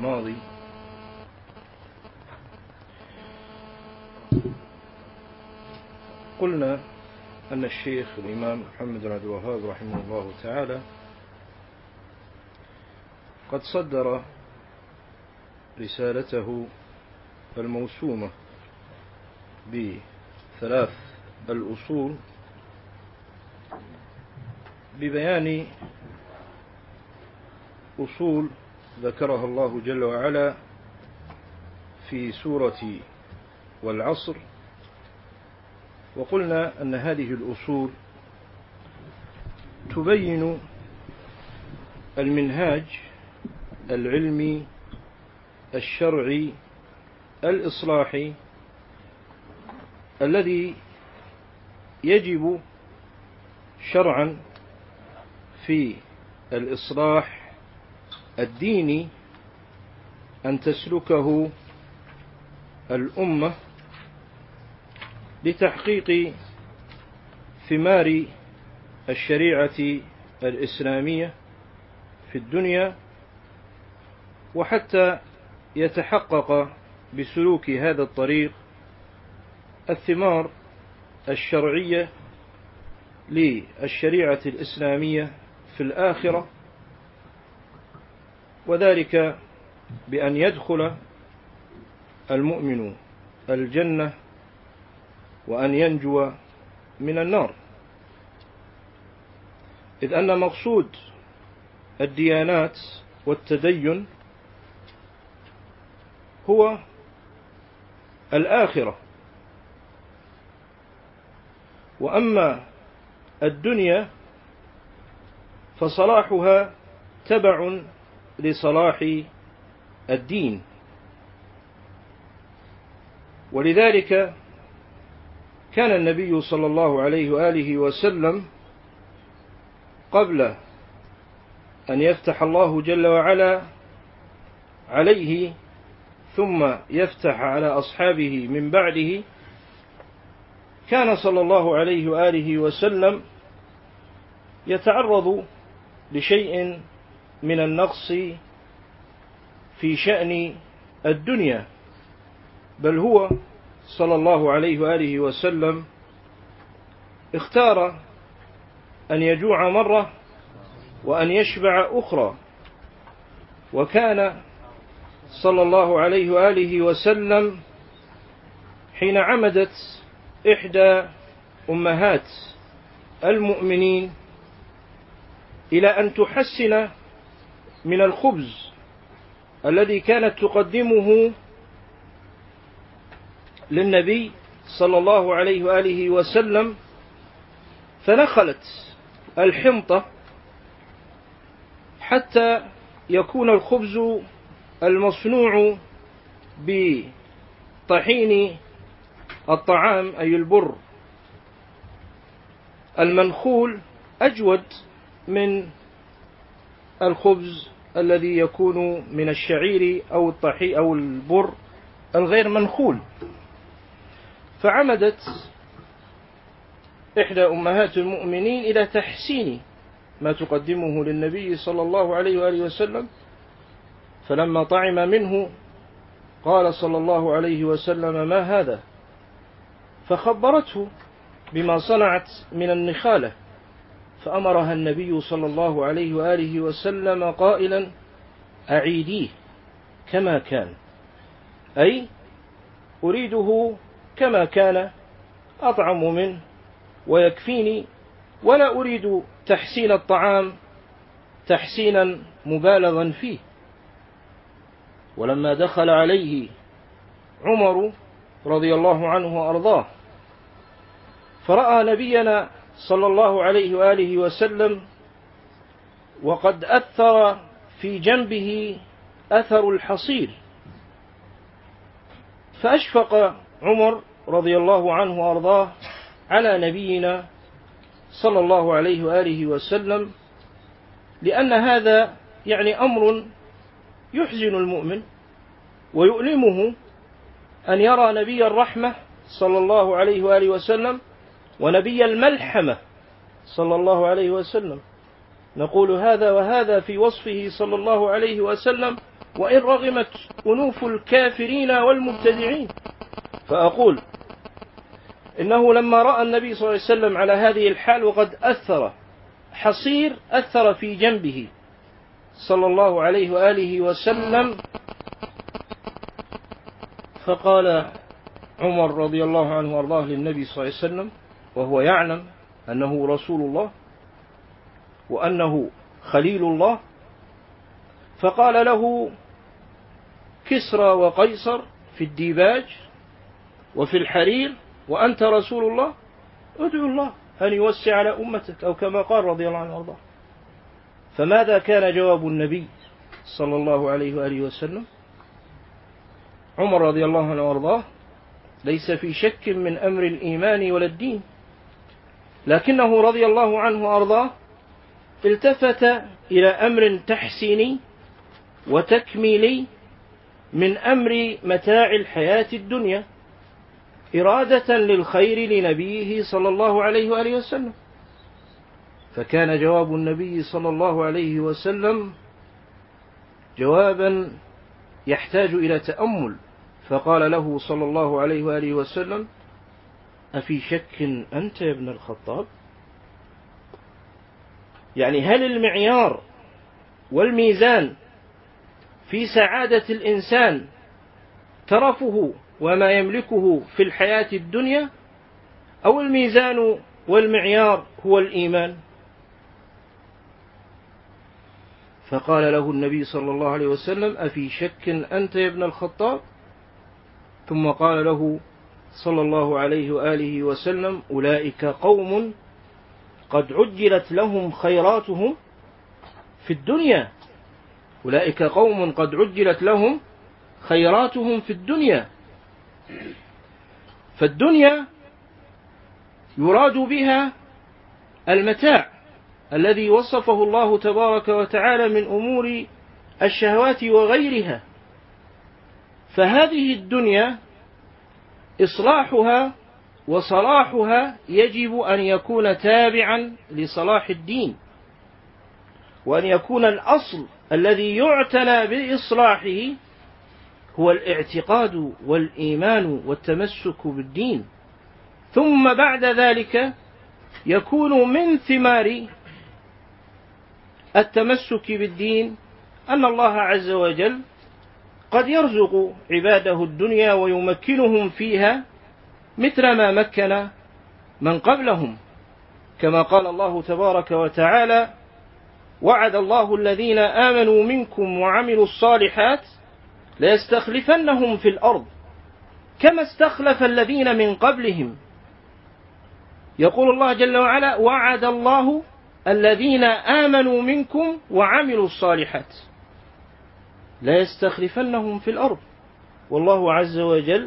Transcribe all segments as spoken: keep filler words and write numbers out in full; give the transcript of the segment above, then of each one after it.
الماضي قلنا أن الشيخ الإمام محمد بن عبد الوهاب رحمه الله تعالى قد صدر رسالته الموسومة بثلاث الأصول ببيان أصول ذكرها الله جل وعلا في سورة والعصر. وقلنا أن هذه الأصول تبين المنهاج العلمي الشرعي الإصلاحي الذي يجب شرعا في الإصلاح الديني أن تسلكه الأمة لتحقيق ثمار الشريعة الإسلامية في الدنيا، وحتى يتحقق بسلوك هذا الطريق الثمار الشرعية للشريعة الإسلامية في الآخرة، وذلك بأن يدخل المؤمن الجنة وأن ينجو من النار، إذ أن مقصود الديانات والتدين هو الآخرة، وأما الدنيا فصلاحها تبع لصلاح الدين. ولذلك كان النبي صلى الله عليه وآله وسلم قبل أن يفتح الله جل وعلا عليه ثم يفتح على أصحابه من بعده، كان صلى الله عليه وآله وسلم يتعرض لشيء من النقص في شأن الدنيا، بل هو صلى الله عليه وآله وسلم اختار أن يجوع مرة وأن يشبع أخرى. وكان صلى الله عليه وآله وسلم حين عمدت إحدى أمهات المؤمنين إلى أن تحسن من الخبز الذي كانت تقدمه للنبي صلى الله عليه وآله وسلم، فنخلت الحنطة حتى يكون الخبز المصنوع بطحين الطعام أي البر المنخول أجود من الخبز الذي يكون من الشعير أو الطحين أو البر الغير منخول. فعمدت إحدى أمهات المؤمنين إلى تحسين ما تقدمه للنبي صلى الله عليه وآله وسلم، فلما طعم منه قال صلى الله عليه وسلم: ما هذا؟ فخبرته بما صنعت من النخالة، فأمرها النبي صلى الله عليه وآله وسلم قائلا: أعيديه كما كان، أي أريده كما كان أطعم منه ويكفيني، ولا أريد تحسين الطعام تحسينا مبالغا فيه. ولما دخل عليه عمر رضي الله عنه وأرضاه فرأى نبينا صلى الله عليه وآله وسلم وقد أثر في جنبه أثر الحصير، فأشفق عمر رضي الله عنه وأرضاه على نبينا صلى الله عليه وآله وسلم، لأن هذا يعني أمر يحزن المؤمن ويؤلمه أن يرى نبي الرحمة صلى الله عليه وآله وسلم ونبي الملحمة صلى الله عليه وسلم. نقول هذا وهذا في وصفه صلى الله عليه وسلم وإن رغمت أنوف الكافرين والمبتدعين. فأقول إنه لما رأى النبي صلى الله عليه وسلم على هذه الحال وقد أثر حصير أثر في جنبه صلى الله عليه وآله وسلم، فقال عمر رضي الله عنه وارضاه للنبي صلى الله عليه وسلم وهو يعلم أنه رسول الله وأنه خليل الله، فقال له كسرى وقيصر في الديباج وفي الحرير وأنت رسول الله، ادعو الله أن يوسع على أمتك، أو كما قال رضي الله عنه وارضاه. فماذا كان جواب النبي صلى الله عليه وآله وسلم؟ عمر رضي الله عنه وارضاه ليس في شك من أمر الإيمان ولا الدين، لكنه رضي الله عنه وارضاه التفت إلى أمر تحسيني وتكميلي من أمر متاع الحياة الدنيا، إرادة للخير لنبيه صلى الله عليه وآله وسلم. فكان جواب النبي صلى الله عليه وسلم جوابا يحتاج إلى تأمل، فقال له صلى الله عليه وآله وسلم أفي شك أنت يا ابن الخطاب؟ يعني هل المعيار والميزان في سعادة الإنسان ترفه وما يملكه في الحياة الدنيا، أو الميزان والمعيار هو الإيمان؟ فقال له النبي صلى الله عليه وسلم أفي شك أنت يا ابن الخطاب؟ ثم قال له صلى الله عليه وآله وسلم أولئك قوم قد عجلت لهم خيراتهم في الدنيا، أولئك قوم قد عجلت لهم خيراتهم في الدنيا. فالدنيا يراد بها المتاع الذي وصفه الله تبارك وتعالى من أمور الشهوات وغيرها. فهذه الدنيا إصلاحها وصلاحها يجب أن يكون تابعا لصلاح الدين، وأن يكون الأصل الذي يعتنى بإصلاحه هو الاعتقاد والإيمان والتمسك بالدين، ثم بعد ذلك يكون من ثمار التمسك بالدين أن الله عز وجل قد يرزق عباده الدنيا ويمكنهم فيها مثل ما مكن من قبلهم، كما قال الله تبارك وتعالى وعد الله الذين آمنوا منكم وعملوا الصالحات ليستخلفنهم في الأرض كما استخلف الذين من قبلهم. يقول الله جل وعلا وعد الله الذين آمنوا منكم وعملوا الصالحات ليستخلفنهم في الأرض، والله عز وجل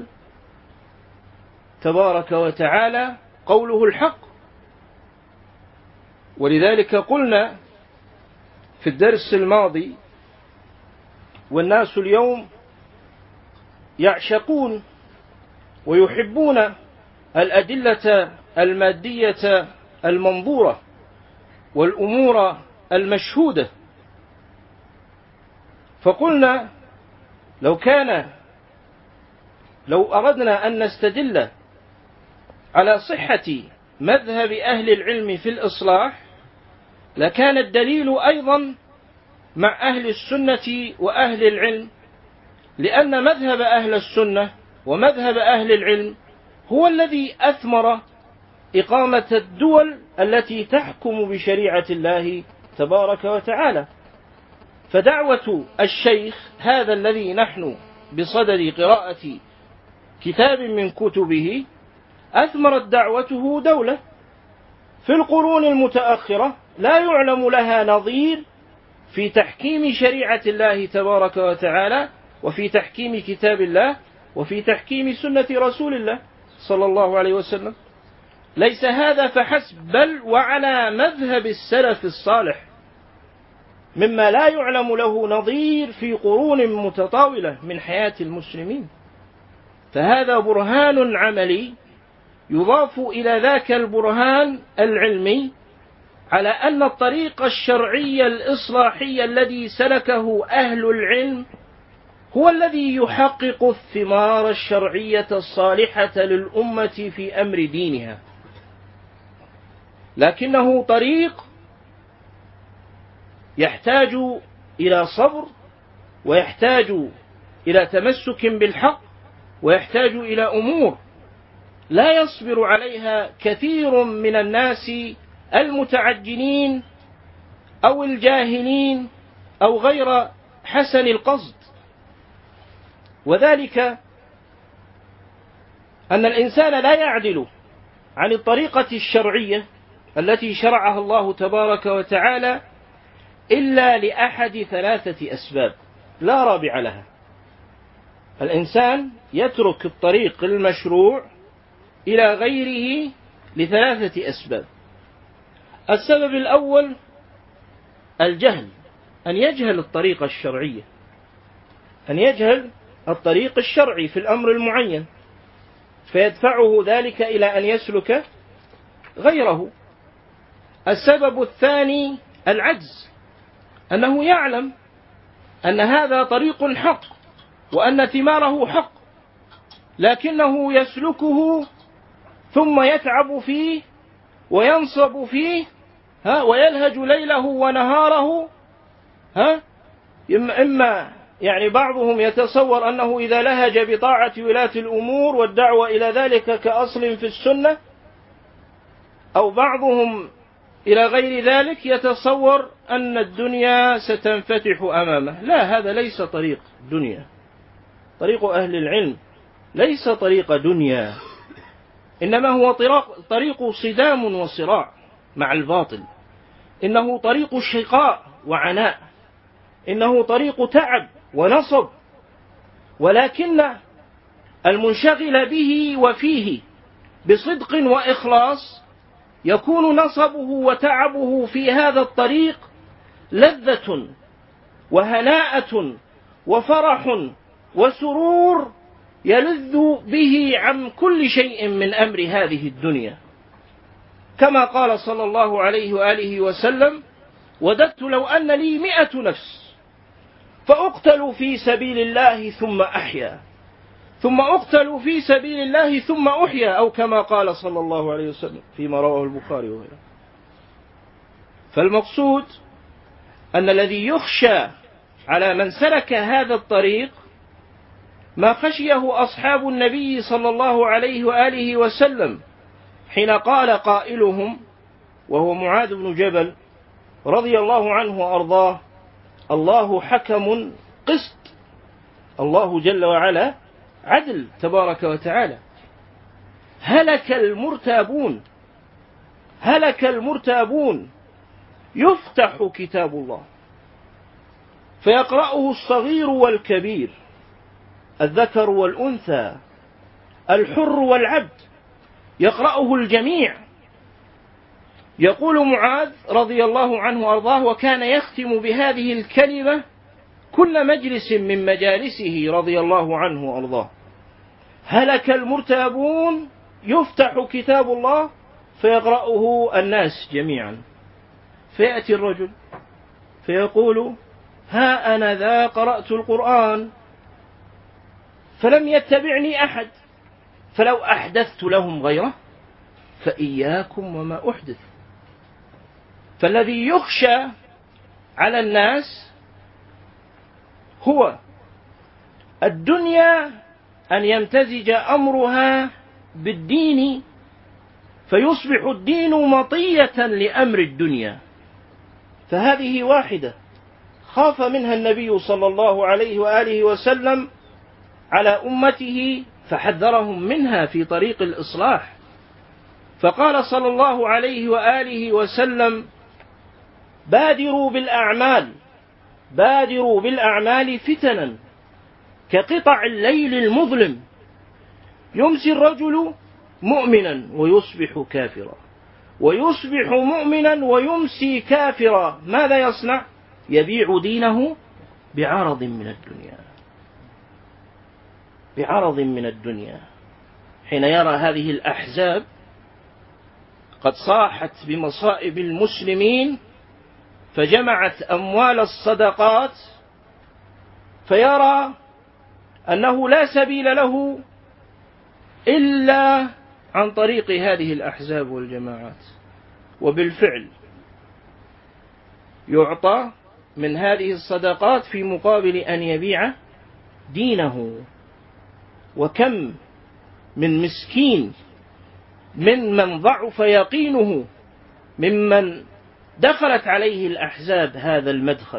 تبارك وتعالى قوله الحق. ولذلك قلنا في الدرس الماضي والناس اليوم يعشقون ويحبون الأدلة المادية المنظورة والأمور المشهودة، فقلنا لو كان لو أردنا أن نستدل على صحة مذهب أهل العلم في الإصلاح لكان الدليل أيضا مع أهل السنة وأهل العلم، لأن مذهب أهل السنة ومذهب أهل العلم هو الذي أثمر إقامة الدول التي تحكم بشريعة الله تبارك وتعالى. فدعوة الشيخ هذا الذي نحن بصدد قراءة كتاب من كتبه أثمرت دعوته دولة في القرون المتأخرة لا يعلم لها نظير في تحكيم شريعة الله تبارك وتعالى وفي تحكيم كتاب الله وفي تحكيم سنة رسول الله صلى الله عليه وسلم. ليس هذا فحسب، بل وعلى مذهب السلف الصالح مما لا يعلم له نظير في قرون متطاولة من حياة المسلمين. فهذا برهان عملي يضاف إلى ذاك البرهان العلمي على أن الطريق الشرعي الإصلاحي الذي سلكه أهل العلم هو الذي يحقق الثمار الشرعية الصالحة للأمة في أمر دينها، لكنه طريق يحتاج إلى صبر، ويحتاج إلى تمسك بالحق، ويحتاج إلى أمور لا يصبر عليها كثير من الناس المتعجلين أو الجاهلين أو غير حسن القصد. وذلك أن الإنسان لا يعدل عن الطريقة الشرعية التي شرعها الله تبارك وتعالى إلا لأحد ثلاثة أسباب لا رابع لها. الإنسان يترك الطريق المشروع إلى غيره لثلاثة أسباب. السبب الأول الجهل، أن يجهل الطريقة الشرعية، أن يجهل الطريق الشرعي في الأمر المعين، فيدفعه ذلك إلى أن يسلك غيره. السبب الثاني العجز، أنه يعلم أن هذا طريق حق وأن ثماره حق، لكنه يسلكه ثم يتعب فيه وينصب فيه ها ويلهج ليله ونهاره ها إما يعني بعضهم يتصور أنه إذا لهج بطاعة ولاة الأمور والدعوة إلى ذلك كأصل في السنة، أو بعضهم إلى غير ذلك يتصور أن الدنيا ستنفتح أمامه. لا، هذا ليس طريق دنيا. طريق أهل العلم ليس طريق دنيا، إنما هو طريق صدام وصراع مع الباطل، إنه طريق شقاء وعناء، إنه طريق تعب ونصب. ولكن المنشغل به وفيه بصدق وإخلاص يكون نصبه وتعبه في هذا الطريق لذة وهناءة وفرح وسرور يلذ به عن كل شيء من أمر هذه الدنيا، كما قال صلى الله عليه وآله وسلم: وددت لو أن لي مئة نفس فأقتل في سبيل الله ثم أحيا ثم أقتل في سبيل الله ثم أحيا، أو كما قال صلى الله عليه وسلم فيما رواه البخاري وغيره. فالمقصود أن الذي يخشى على من سلك هذا الطريق ما خشيه أصحاب النبي صلى الله عليه وآله وسلم حين قال قائلهم وهو معاذ بن جبل رضي الله عنه وأرضاه: الله حكم قسط. الله جل وعلا عدل تبارك وتعالى. هلك المرتابون، هلك المرتابون. يفتح كتاب الله فيقرأه الصغير والكبير، الذكر والأنثى، الحر والعبد، يقرأه الجميع. يقول معاذ رضي الله عنه وأرضاه: وكان يختم بهذه الكلمة كل مجلس من مجالسه رضي الله عنه وأرضاه: هلك المرتابون، يفتح كتاب الله فيقرأه الناس جميعا. فيأتي الرجل فيقول: ها أنا ذا قرأت القرآن فلم يتبعني أحد، فلو أحدثت لهم غيره فإياكم وما أحدث. فالذي يخشى على الناس هو الدنيا أن يمتزج أمرها بالدين فيصبح الدين مطية لأمر الدنيا. فهذه واحدة خاف منها النبي صلى الله عليه وآله وسلم على أمته فحذرهم منها في طريق الإصلاح. فقال صلى الله عليه وآله وسلم: بادروا بالأعمال بادروا بالأعمال فتنا كقطع الليل المظلم، يمسي الرجل مؤمنا ويصبح كافرا، ويصبح مؤمنا ويمسي كافرا. ماذا يصنع؟ يبيع دينه بعرض من الدنيا، بعرض من الدنيا. حين يرى هذه الأحزاب قد صاحت بمصائب المسلمين فجمعت أموال الصدقات، فيرى أنه لا سبيل له إلا عن طريق هذه الأحزاب والجماعات. وبالفعل يعطى من هذه الصدقات في مقابل أن يبيع دينه. وكم من مسكين ممن ضعف يقينه ممن دخلت عليه الأحزاب هذا المدخل.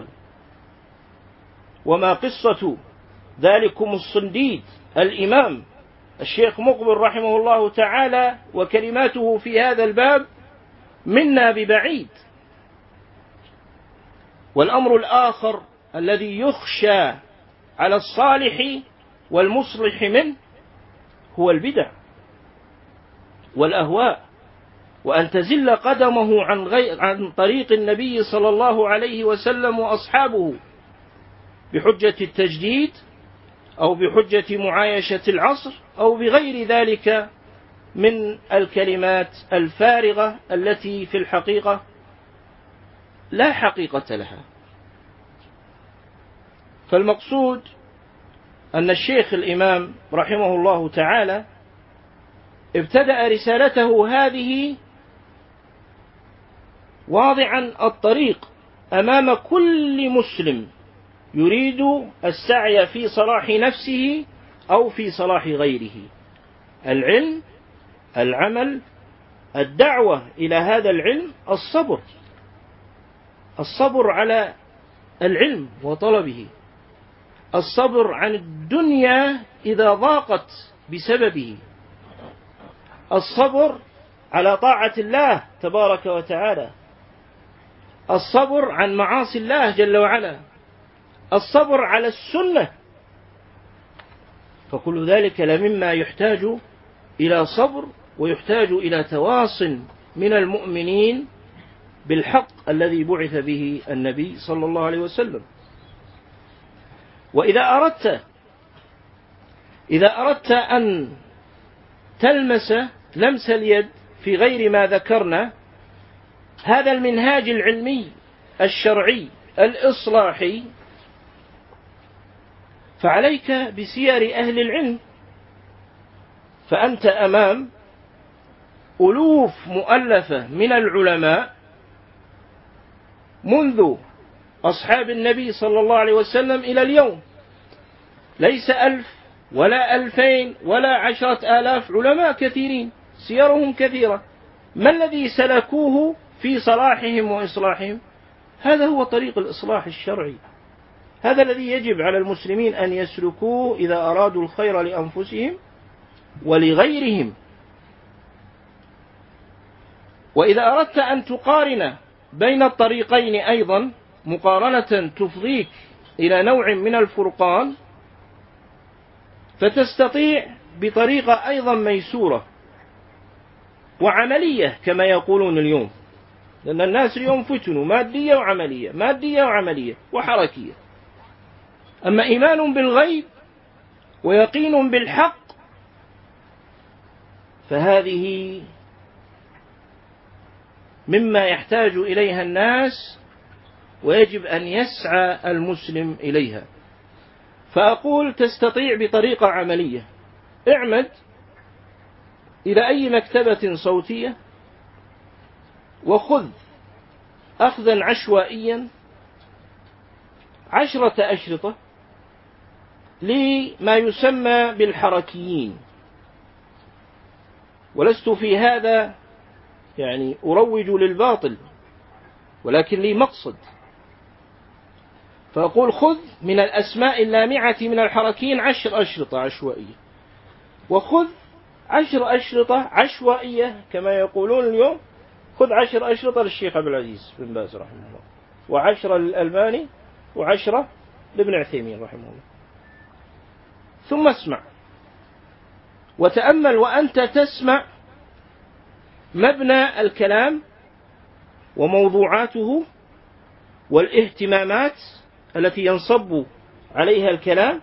وما قصة ذلكم الصنديد الإمام الشيخ مقبل رحمه الله تعالى وكلماته في هذا الباب منا ببعيد. والأمر الآخر الذي يخشى على الصالح والمصلح منه هو البدع والأهواء، وأن تزل قدمه عن, غير عن طريق النبي صلى الله عليه وسلم وأصحابه بحجة التجديد أو بحجة معايشة العصر أو بغير ذلك من الكلمات الفارغة التي في الحقيقة لا حقيقة لها. فالمقصود أن الشيخ الإمام رحمه الله تعالى ابتدأ رسالته هذه واضعا الطريق أمام كل مسلم يريد السعي في صلاح نفسه أو في صلاح غيره: العلم، العمل، الدعوة إلى هذا العلم، الصبر الصبر على العلم وطلبه، الصبر عن الدنيا إذا ضاقت بسببه، الصبر على طاعة الله تبارك وتعالى، الصبر عن معاصي الله جل وعلا، الصبر على السنة. فكل ذلك لمما يحتاج إلى صبر ويحتاج إلى تواص من المؤمنين بالحق الذي بعث به النبي صلى الله عليه وسلم. وإذا أردت إذا أردت أن تلمس لمس اليد في غير ما ذكرنا هذا المنهاج العلمي الشرعي الإصلاحي، فعليك بسير أهل العلم. فأنت أمام ألوف مؤلفة من العلماء منذ أصحاب النبي صلى الله عليه وسلم إلى اليوم، ليس ألف ولا ألفين ولا عشرة آلاف، علماء كثيرين سيرهم كثيرة. ما الذي سلكوه في صلاحهم وإصلاحهم؟ هذا هو طريق الإصلاح الشرعي، هذا الذي يجب على المسلمين أن يسلكوه إذا أرادوا الخير لأنفسهم ولغيرهم. وإذا أردت أن تقارن بين الطريقين أيضا مقارنة تفضيك إلى نوع من الفرقان، فتستطيع بطريقة أيضا ميسورة وعملية كما يقولون اليوم، لأن الناس اليوم فتنوا مادية وعملية، مادية وعملية وحركية. أما إيمان بالغيب ويقين بالحق فهذه مما يحتاج إليها الناس ويجب أن يسعى المسلم إليها. فأقول تستطيع بطريقة عملية، اعمد إلى أي مكتبة صوتية وخذ أخذا عشوائيا عشرة أشرطة لما يسمى بالحركيين. ولست في هذا يعني أروج للباطل، ولكن لي مقصد. فأقول خذ من الأسماء اللامعة من الحركيين عشر أشرطة عشوائية، وخذ عشر أشرطة عشوائية كما يقولون اليوم، خذ عشر أشرطة للشيخ عبد العزيز بن باز رحمه الله، وعشرة للألباني، وعشرة لابن عثيمين رحمه الله. ثم اسمع وتأمل وأنت تسمع مبنى الكلام وموضوعاته والاهتمامات التي ينصب عليها الكلام،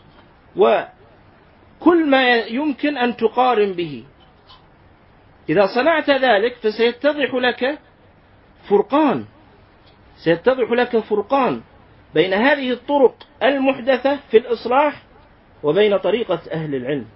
وكل ما يمكن أن تقارن به. إذا صنعت ذلك فسيتضح لك فرقان سيتضح لك فرقان بين هذه الطرق المحدثة في الإصلاح وبين طريقة أهل العلم.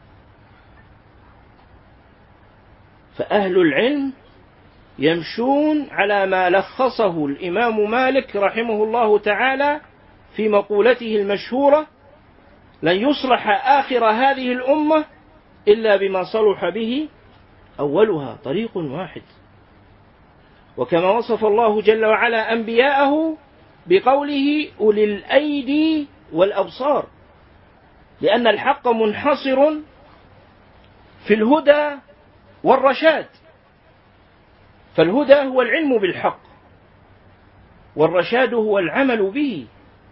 فأهل العلم يمشون على ما لخصه الإمام مالك رحمه الله تعالى في مقولته المشهورة: لن يصلح آخر هذه الأمة إلا بما صلح به أولها. طريق واحد. وكما وصف الله جل وعلا أنبياءه بقوله أولي الأيدي والأبصار، لأن الحق منحصر في الهدى والرشاد. فالهدى هو العلم بالحق، والرشاد هو العمل به.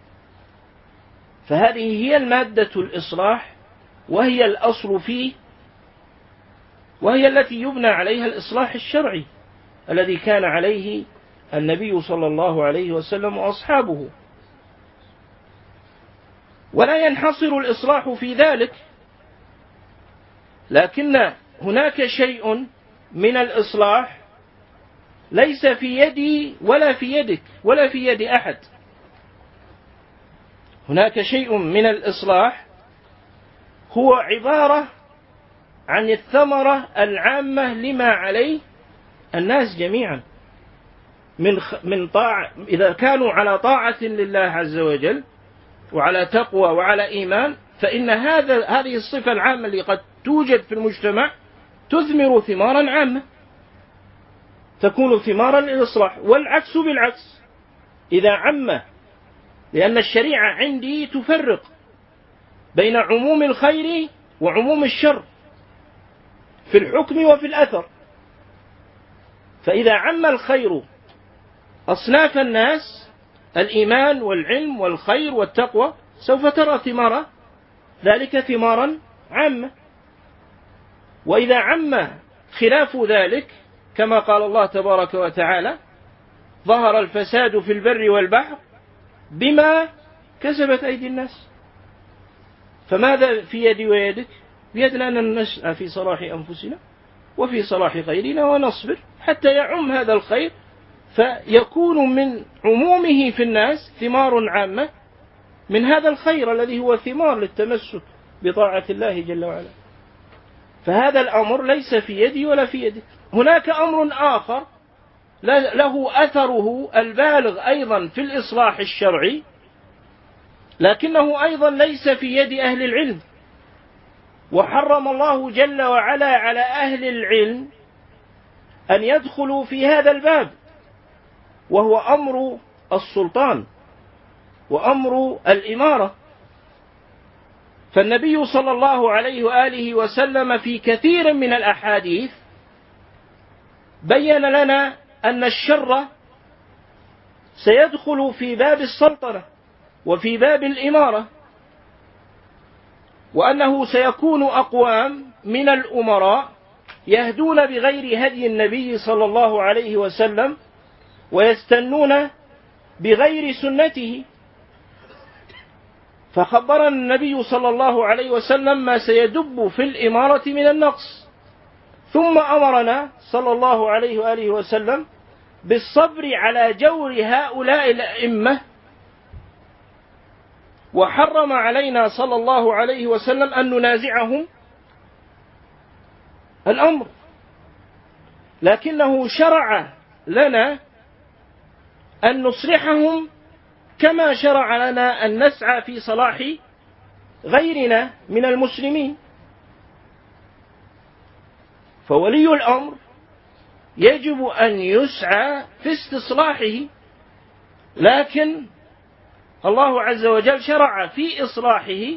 فهذه هي المادة الإصلاح، وهي الأصل فيه، وهي التي يبنى عليها الإصلاح الشرعي الذي كان عليه النبي صلى الله عليه وسلم وأصحابه. ولا ينحصر الإصلاح في ذلك، لكن هناك شيء من الإصلاح ليس في يدي ولا في يدك ولا في يد أحد. هناك شيء من الإصلاح هو عبارة عن الثمرة العامة لما عليه الناس جميعا من من طاعة، إذا كانوا على طاعة لله عز وجل وعلى تقوى وعلى إيمان، فإن هذا هذه الصفة العامة اللي قد توجد في المجتمع تثمر ثمارا عامة، تكون ثمارا للإصلاح. والعكس بالعكس، إذا عم، لأن الشريعة عندي تفرق بين عموم الخير وعموم الشر في الحكم وفي الأثر. فإذا عم الخير أصناف الناس، الإيمان والعلم والخير والتقوى، سوف ترى ثمار ذلك ثمارا عامة. وإذا عم خلاف ذلك، كما قال الله تبارك وتعالى: ظهر الفساد في البر والبحر بما كسبت أيدي الناس. فماذا في يدي ويدك؟ بيدنا أن نسعى في صلاح أنفسنا وفي صلاح غيرنا ونصبر حتى يعم هذا الخير، فيكون من عمومه في الناس ثمار عامة من هذا الخير الذي هو ثمار للتمسك بطاعة الله جل وعلا. فهذا الأمر ليس في يدي ولا في يدك. هناك أمر آخر له أثره البالغ أيضا في الإصلاح الشرعي، لكنه أيضا ليس في يد أهل العلم، وحرم الله جل وعلا على أهل العلم أن يدخلوا في هذا الباب، وهو أمر السلطان وأمر الإمارة. فالنبي صلى الله عليه وآله وسلم في كثير من الأحاديث بين لنا أن الشر سيدخل في باب السلطنة وفي باب الإمارة، وأنه سيكون أقوام من الأمراء يهدون بغير هدي النبي صلى الله عليه وسلم ويستنون بغير سنته. فخبرنا النبي صلى الله عليه وسلم ما سيدب في الإمارة من النقص، ثم أمرنا صلى الله عليه وآله وسلم بالصبر على جور هؤلاء الأئمة، وحرم علينا صلى الله عليه وسلم أن ننازعهم الأمر، لكنه شرع لنا أن نصلحهم كما شرع لنا أن نسعى في صلاح غيرنا من المسلمين. فولي الأمر يجب أن يسعى في استصلاحه، لكن الله عز وجل شرع في إصلاحه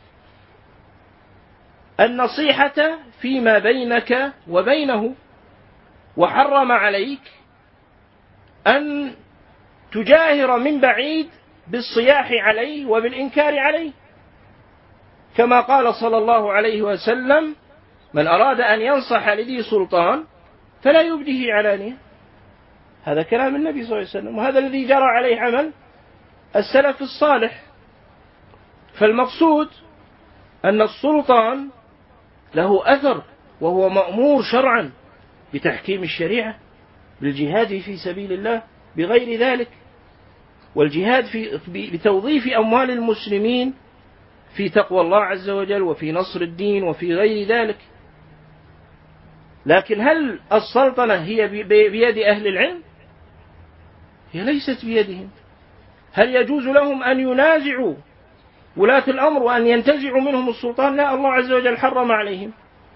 النصيحة فيما بينك وبينه، وحرم عليك أن تجاهر من بعيد بالصياح عليه وبالإنكار عليه، كما قال صلى الله عليه وسلم: من أراد أن ينصح لذي سلطان فلا يبديه علانية. هذا كلام النبي صلى الله عليه وسلم، وهذا الذي جرى عليه عمل السلف الصالح. فالمقصود أن السلطان له أثر، وهو مأمور شرعا بتحكيم الشريعة، بالجهاد في سبيل الله بغير ذلك، والجهاد في بتوظيف أموال المسلمين في تقوى الله عز وجل وفي نصر الدين وفي غير ذلك. لكن هل السلطنة هي بيد أهل العلم؟ هي ليست بيدهم. هل يجوز لهم أن ينازعوا ولاة الأمر وأن ينتزعوا منهم السلطان؟ لا، الله عز وجل حرم عليهم.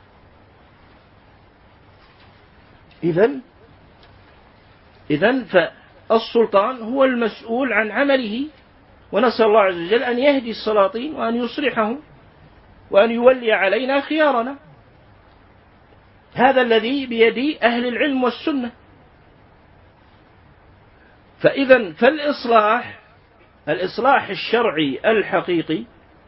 إذن إذن فالسلطان هو المسؤول عن عمله، ونسأل الله عز وجل أن يهدي السلاطين وأن يصلحهم وأن يولي علينا خيارنا. هذا الذي بيد أهل العلم والسنة. فإذا فالإصلاح الإصلاح الشرعي الحقيقي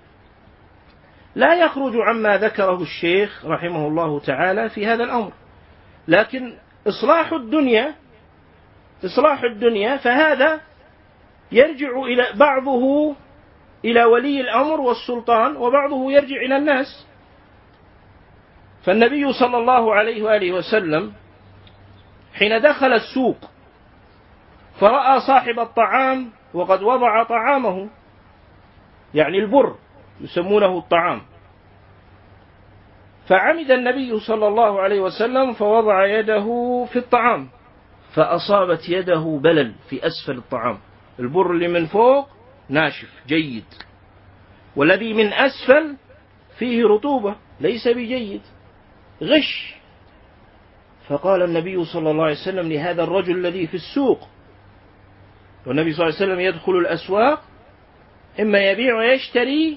لا يخرج عما ذكره الشيخ رحمه الله تعالى في هذا الأمر. لكن إصلاح الدنيا إصلاح الدنيا فهذا يرجع إلى بعضه إلى ولي الأمر والسلطان، وبعضه يرجع إلى الناس. فالنبي صلى الله عليه وآله وسلم حين دخل السوق فرأى صاحب الطعام وقد وضع طعامه، يعني البر يسمونه الطعام، فعمد النبي صلى الله عليه وسلم فوضع يده في الطعام فأصابت يده بلل في أسفل الطعام. البر اللي من فوق ناشف جيد، والذي من أسفل فيه رطوبة ليس بجيد، غش. فقال النبي صلى الله عليه وسلم لهذا الرجل الذي في السوق، والنبي صلى الله عليه وسلم يدخل الأسواق إما يبيع ويشتري،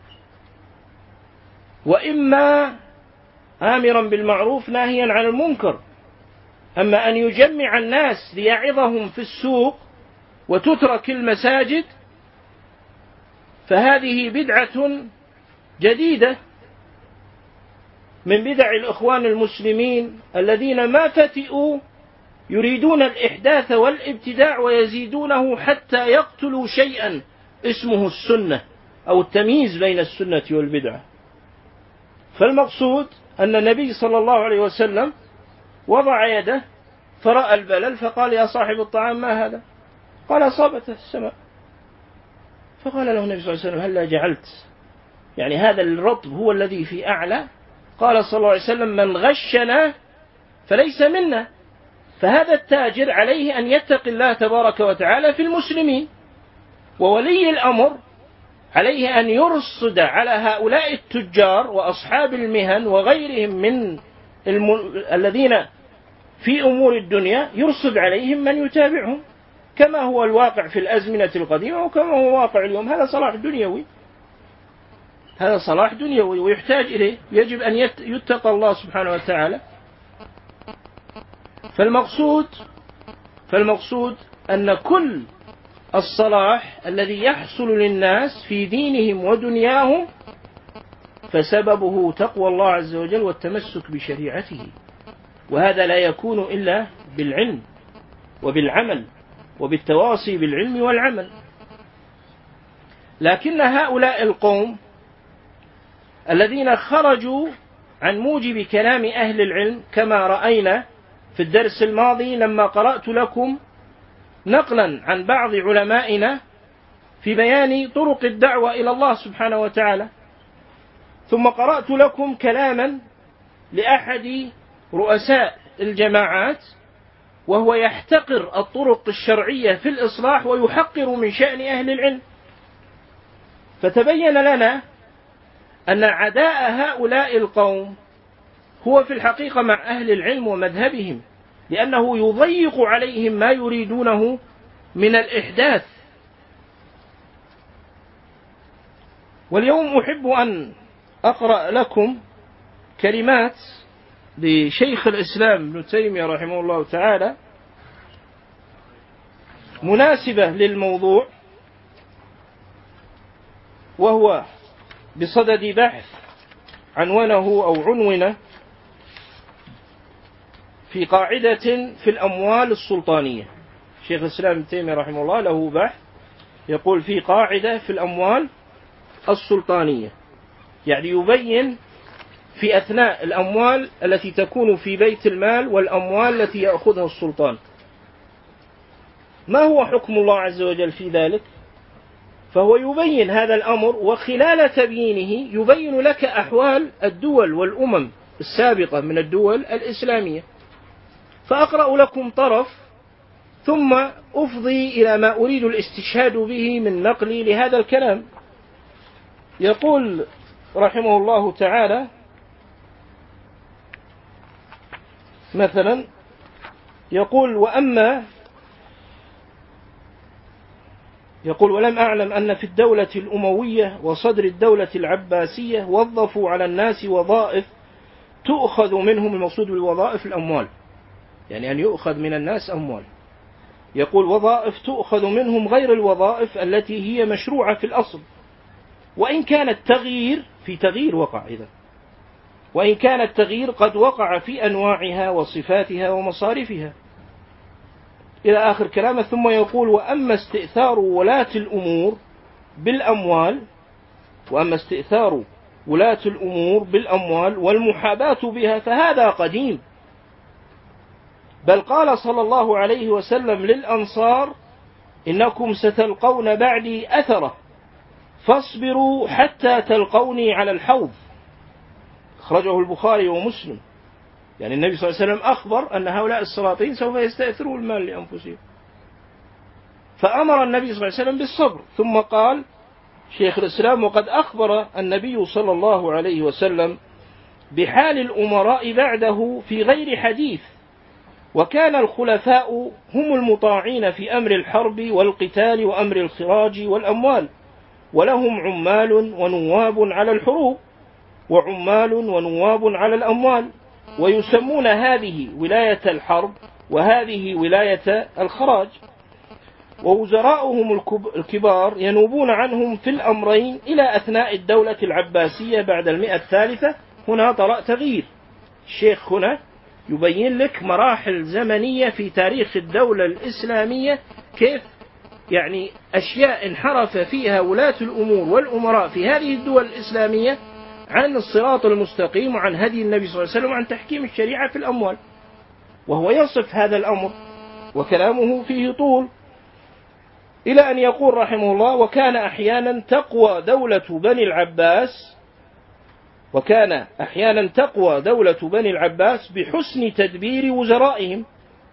وإما آمرا بالمعروف ناهيا عن المنكر. أما أن يجمع الناس ليعظهم في السوق وتترك المساجد فهذه بدعة جديدة من بدع الإخوان المسلمين الذين ما فتئوا يريدون الإحداث والابتداع ويزيدونه حتى يقتلوا شيئا اسمه السنة أو التمييز بين السنة والبدعة. فالمقصود أن النبي صلى الله عليه وسلم وضع يده فرأى البلل فقال يا صاحب الطعام ما هذا؟ قال أصابته السماء. فقال له النبي صلى الله عليه وسلم هل لا جعلت يعني هذا الرطب هو الذي في أعلى؟ قال صلى الله عليه وسلم من غشنا فليس منا. فهذا التاجر عليه أن يتقي الله تبارك وتعالى في المسلمين، وولي الأمر عليه أن يرصد على هؤلاء التجار وأصحاب المهن وغيرهم من الم... الذين في أمور الدنيا، يرصد عليهم من يتابعهم كما هو الواقع في الأزمنة القديمة وكما هو واقع اليوم. هذا صلاح دنيوي، هذا صلاح دنيوي ويحتاج إليه، يجب أن يتقى الله سبحانه وتعالى. فالمقصود فالمقصود أن كل الصلاح الذي يحصل للناس في دينهم ودنياهم فسببه تقوى الله عز وجل والتمسك بشريعته، وهذا لا يكون إلا بالعلم وبالعمل وبالتواصي بالعلم والعمل. لكن هؤلاء القوم الذين خرجوا عن موجب كلام أهل العلم كما رأينا في الدرس الماضي لما قرأت لكم نقلا عن بعض علمائنا في بيان طرق الدعوة إلى الله سبحانه وتعالى، ثم قرأت لكم كلاما لأحد رؤساء الجماعات وهو يحتقر الطرق الشرعية في الإصلاح ويحقر من شأن أهل العلم. فتبين لنا أن عداء هؤلاء القوم هو في الحقيقة مع أهل العلم ومذهبهم، لأنه يضيق عليهم ما يريدونه من الإحداث. واليوم أحب أن أقرأ لكم كلمات لشيخ الإسلام ابن تيمية رحمه الله تعالى مناسبة للموضوع، وهو بصدد بحث عنوانه أو عنونه في قاعدة في الأموال السلطانية. شيخ الإسلام ابن تيمية رحمه الله له بحث يقول في قاعدة في الأموال السلطانية، يعني يبين في أثناء الأموال التي تكون في بيت المال والأموال التي يأخذها السلطان ما هو حكم الله عز وجل في ذلك، فهو يبين هذا الأمر، وخلال تبيينه يبين لك أحوال الدول والأمم السابقة من الدول الإسلامية. فأقرأ لكم طرف ثم أفضي إلى ما أريد الاستشهاد به من نقلي لهذا الكلام. يقول رحمه الله تعالى مثلا، يقول وأما يقول ولم أعلم أن في الدولة الأموية وصدر الدولة العباسية وظفوا على الناس وظائف تؤخذ منهم، المقصود بالوظائف الأموال، يعني أن يؤخذ من الناس أموال. يقول وظائف تؤخذ منهم غير الوظائف التي هي مشروعة في الأصل، وإن كان التغيير في تغيير وقع إذا وإن كان التغيير قد وقع في أنواعها وصفاتها ومصارفها إلى آخر كلامه. ثم يقول وأما استئثار ولاة الأمور بالأموال وأما استئثار ولاة الأمور بالأموال والمحاباة بها فهذا قديم، بل قال صلى الله عليه وسلم للأنصار إنكم ستلقون بعدي أثرة فاصبروا حتى تلقوني على الحوض، أخرجه البخاري ومسلم. يعني النبي صلى الله عليه وسلم أخبر أن هؤلاء السلاطين سوف يستأثروا المال لأنفسهم، فأمر النبي صلى الله عليه وسلم بالصبر. ثم قال شيخ الإسلام وقد أخبر النبي صلى الله عليه وسلم بحال الأمراء بعده في غير حديث، وكان الخلفاء هم المطاعين في أمر الحرب والقتال وأمر الخراج والأموال، ولهم عمال ونواب على الحروب وعمال ونواب على الأموال، ويسمون هذه ولاية الحرب وهذه ولاية الخراج، ووزراؤهم الكبار ينوبون عنهم في الأمرين إلى أثناء الدولة العباسية بعد المئة الثالثة. هنا طرأ تغيير. الشيخ هنا يبين لك مراحل زمنية في تاريخ الدولة الإسلامية، كيف يعني أشياء انحرف فيها ولاة الأمور والأمراء في هذه الدول الإسلامية عن الصراط المستقيم وعن هدي النبي صلى الله عليه وسلم وعن تحكيم الشريعة في الأموال، وهو يصف هذا الأمر وكلامه فيه طول، إلى أن يقول رحمه الله وكان أحيانا تقوى دولة بني العباس وكان أحيانا تقوى دولة بني العباس بحسن تدبير وزرائهم،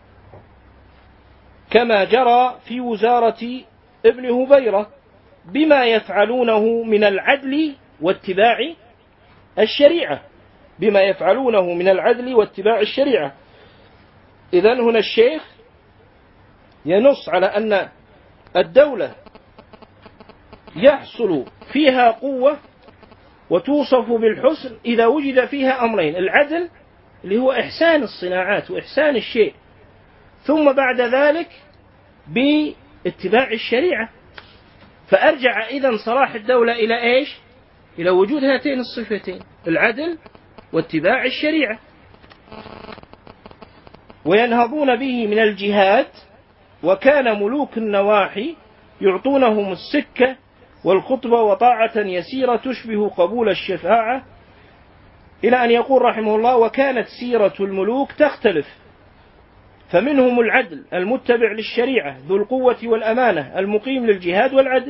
كما جرى في وزارة ابن هبيرة بما يفعلونه من العدل واتباع الشريعة بما يفعلونه من العدل واتباع الشريعة. إذن هنا الشيخ ينص على أن الدولة يحصل فيها قوة وتوصف بالحسن إذا وجد فيها أمرين: العدل اللي هو إحسان الصناعات وإحسان الشيء، ثم بعد ذلك باتباع الشريعة. فأرجع إذن صلاح الدولة إلى إيش؟ إلى وجود هاتين الصفتين: العدل واتباع الشريعة. وينهضون به من الجهاد، وكان ملوك النواحي يعطونهم السكة والخطبة وطاعة يسيرة تشبه قبول الشفاعة، إلى أن يقول رحمه الله وكانت سيرة الملوك تختلف، فمنهم العدل المتبع للشريعة ذو القوة والأمانة المقيم للجهاد والعدل،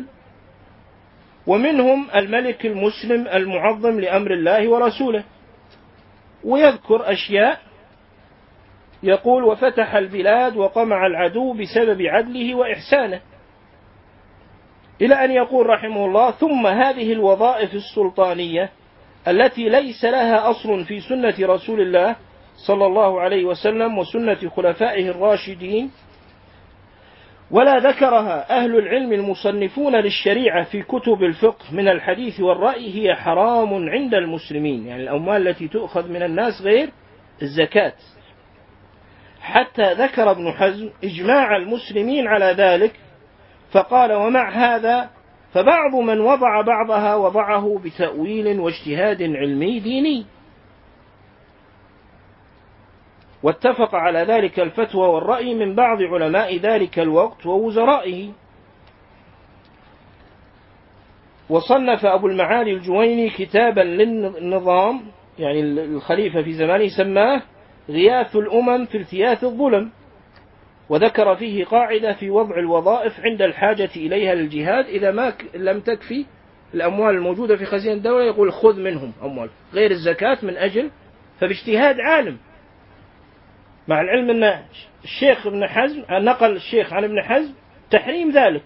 ومنهم الملك المسلم المعظم لأمر الله ورسوله. ويذكر أشياء يقول وفتح البلاد وقمع العدو بسبب عدله وإحسانه، إلى أن يقول رحمه الله ثم هذه الوظائف السلطانية التي ليس لها أصل في سنة رسول الله صلى الله عليه وسلم وسنة خلفائه الراشدين، ولا ذكرها أهل العلم المصنفون للشريعة في كتب الفقه من الحديث والرأي، هي حرام عند المسلمين، يعني الأموال التي تؤخذ من الناس غير الزكاة. حتى ذكر ابن حزم إجماع المسلمين على ذلك، فقال ومع هذا فبعض من وضع بعضها وضعه بتأويل واجتهاد علمي ديني، واتفق على ذلك الفتوى والرأي من بعض علماء ذلك الوقت ووزرائه. وصنف أبو المعالي الجويني كتابا للنظام، يعني الخليفة في زمانه، سماه غياث الأمم في التياث الظلم، وذكر فيه قاعدة في وضع الوظائف عند الحاجة إليها للجهاد، إذا ما لم تكفي الأموال الموجودة في خزينة الدولة يقول خذ منهم أموال غير الزكاة من أجل، فباجتهاد عالم، مع العلم أن الشيخ ابن حزم نقل الشيخ عن ابن حزم تحريم ذلك.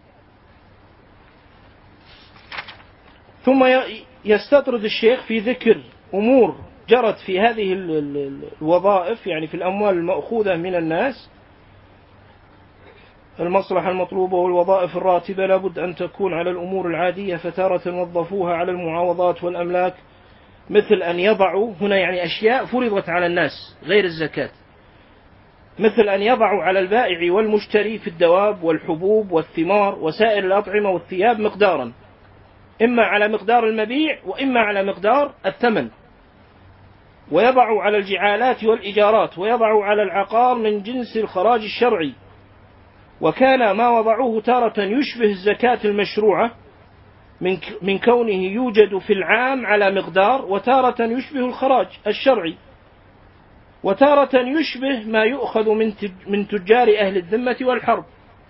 ثم يستطرد الشيخ في ذكر أمور جرت في هذه الوظائف، يعني في الأموال المأخوذة من الناس، المصلحة المطلوبة والوظائف الراتبة لابد أن تكون على الأمور العادية، فتارة وظفوها على المعاوضات والأملاك، مثل أن يضعوا هنا يعني أشياء فرضت على الناس غير الزكاة، مثل أن يضعوا على البائع والمشتري في الدواب والحبوب والثمار وسائر الأطعمة والثياب مقدارا، إما على مقدار المبيع وإما على مقدار الثمن، ويضعوا على الجعالات والإيجارات، ويضعوا على العقار من جنس الخراج الشرعي. وكان ما وضعوه تارة يشبه الزكاة المشروعة من كونه يوجد في العام على مقدار، وتارة يشبه الخراج الشرعي، وتارة يشبه ما يؤخذ من تجار أهل الذمة والحرب.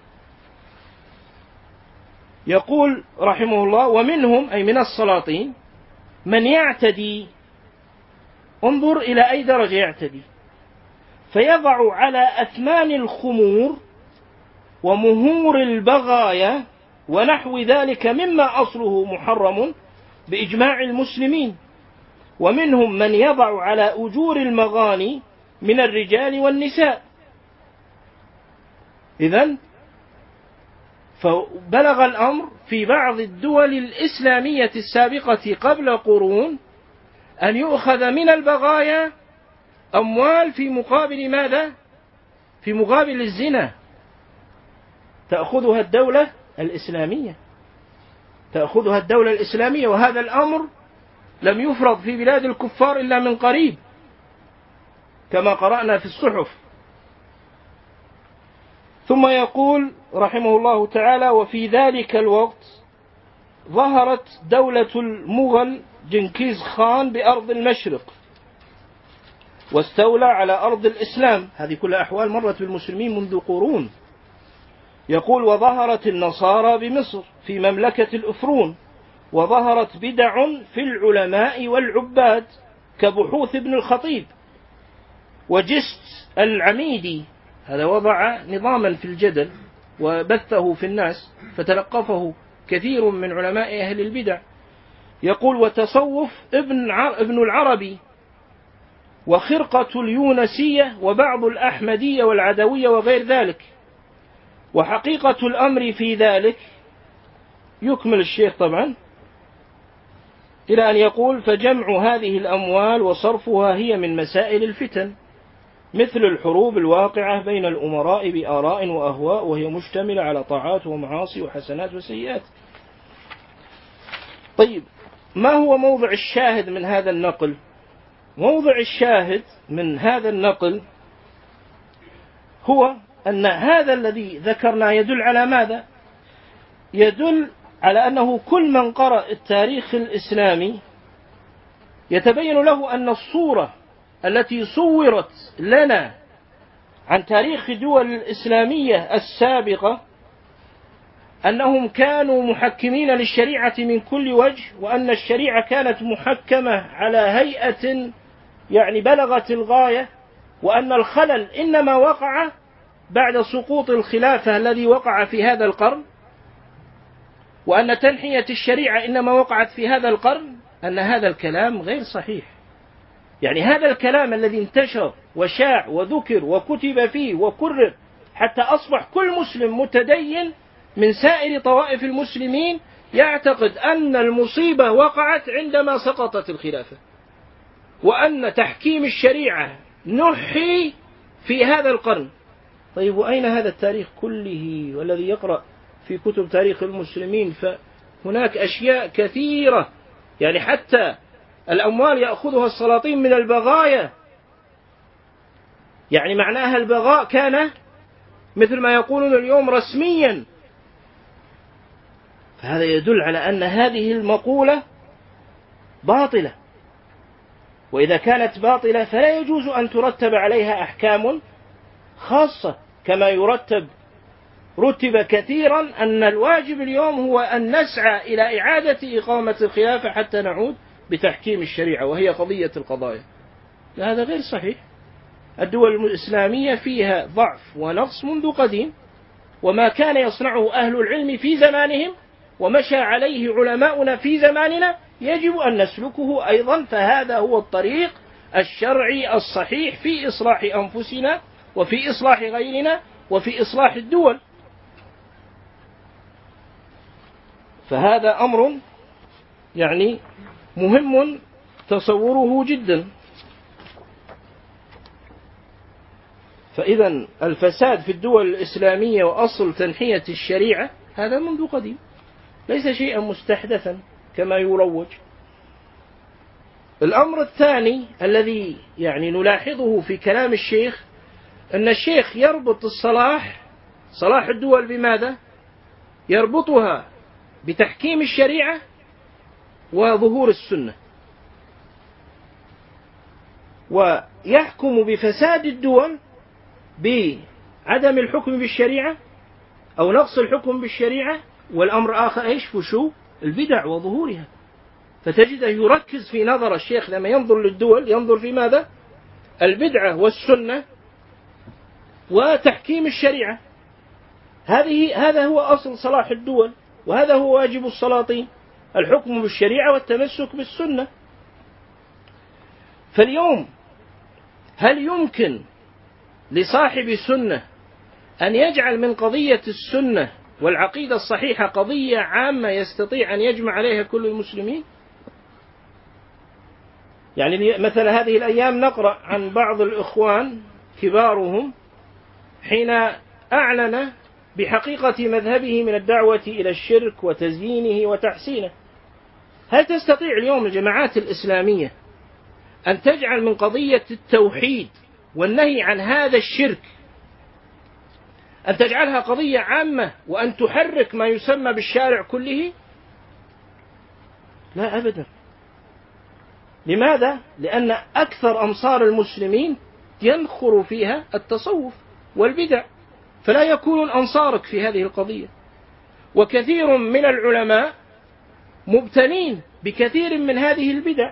يقول رحمه الله: ومنهم أي من السلاطين من يعتدي، انظر إلى أي درجة يعتدي، فيضع على أثمان الخمور ومهور البغايا ونحو ذلك مما أصله محرم بإجماع المسلمين. ومنهم من يضع على أجور المغاني من الرجال والنساء. إذن فبلغ الأمر في بعض الدول الإسلامية السابقة قبل قرون أن يؤخذ من البغايا أموال في مقابل ماذا؟ في مقابل الزنا، تأخذها الدولة الإسلامية، تأخذها الدولة الإسلامية، وهذا الأمر لم يفرض في بلاد الكفار إلا من قريب كما قرأنا في الصحف. ثم يقول رحمه الله تعالى: وفي ذلك الوقت ظهرت دولة المغل جنكيز خان بأرض المشرق، واستولى على أرض الإسلام. هذه كلها أحوال مرت بالمسلمين منذ قرون. يقول: وظهرت النصارى بمصر في مملكة الأفرون، وظهرت بدع في العلماء والعباد كبحوث ابن الخطيب وجست العميدي، هذا وضع نظاما في الجدل وبثه في الناس فتلقفه كثير من علماء أهل البدع. يقول: وتصوف ابن ابن العربي وخرقة اليونسية وبعض الأحمدية والعدوية وغير ذلك. وحقيقة الأمر في ذلك، يكمل الشيخ طبعا إلى أن يقول: فجمع هذه الأموال وصرفها هي من مسائل الفتن، مثل الحروب الواقعة بين الأمراء بآراء وأهواء، وهي مشتملة على طاعات ومعاصي وحسنات وسيئات. طيب، ما هو موضع الشاهد من هذا النقل؟ موضع الشاهد من هذا النقل هو أن هذا الذي ذكرنا يدل على ماذا؟ يدل على أنه كل من قرأ التاريخ الإسلامي يتبين له أن الصورة التي صورت لنا عن تاريخ الدول الإسلامية السابقة أنهم كانوا محكمين للشريعة من كل وجه، وأن الشريعة كانت محكمة على هيئة يعني بلغت الغاية، وأن الخلل إنما وقع بعد سقوط الخلافة الذي وقع في هذا القرن، وأن تنحية الشريعة إنما وقعت في هذا القرن. أن هذا الكلام غير صحيح. يعني هذا الكلام الذي انتشر وشاع وذكر وكتب فيه وكرر حتى أصبح كل مسلم متدين من سائر طوائف المسلمين يعتقد أن المصيبة وقعت عندما سقطت الخلافة، وأن تحكيم الشريعة نحي في هذا القرن. طيب، وأين هذا التاريخ كله؟ والذي يقرأ في كتب تاريخ المسلمين فهناك أشياء كثيرة، يعني حتى الأموال يأخذها السلاطين من البغايا، يعني معناها البغاء كان مثل ما يقولون اليوم رسميا. فهذا يدل على أن هذه المقولة باطلة، وإذا كانت باطلة فلا يجوز أن ترتب عليها أحكام خاصة كما يرتب رتب كثيرا أن الواجب اليوم هو أن نسعى إلى إعادة إقامة الخلافة حتى نعود بتحكيم الشريعة، وهي قضية القضايا. هذا غير صحيح. الدول الإسلامية فيها ضعف ونقص منذ قديم، وما كان يصنعه أهل العلم في زمانهم ومشى عليه علماؤنا في زماننا يجب أن نسلكه أيضا، فهذا هو الطريق الشرعي الصحيح في إصلاح أنفسنا وفي إصلاح غيرنا وفي إصلاح الدول. فهذا أمر يعني مهم تصوره جدا. فإذا الفساد في الدول الإسلامية وأصل تنحية الشريعة هذا منذ قديم، ليس شيئا مستحدثا كما يروج. الأمر الثاني الذي يعني نلاحظه في كلام الشيخ أن الشيخ يربط الصلاح صلاح الدول بماذا؟ يربطها بتحكيم الشريعة وظهور السنة، ويحكم بفساد الدول بعدم الحكم بالشريعة أو نقص الحكم بالشريعة، والأمر آخر إيش؟ فشو البدع وظهورها. فتجده يركز في نظر الشيخ لما ينظر للدول ينظر في ماذا؟ البدعة والسنة وتحكيم الشريعة. هذه هذا هو أصل صلاح الدول، وهذا هو واجب السلاطين، الحكم بالشريعة والتمسك بالسنة. فاليوم هل يمكن لصاحب سنة أن يجعل من قضية السنة والعقيدة الصحيحة قضية عامة يستطيع أن يجمع عليها كل المسلمين؟ يعني مثلا هذه الأيام نقرأ عن بعض الإخوان كبارهم حين أعلن بحقيقة مذهبه من الدعوة إلى الشرك وتزيينه وتحسينه. هل تستطيع اليوم الجماعات الإسلامية أن تجعل من قضية التوحيد والنهي عن هذا الشرك أن تجعلها قضية عامة وأن تحرك ما يسمى بالشارع كله؟ لا أبدا. لماذا؟ لأن أكثر أمصار المسلمين ينخر فيها التصوف والبدع، فلا يكونون أنصارك في هذه القضية. وكثير من العلماء مبتلين بكثير من هذه البدع،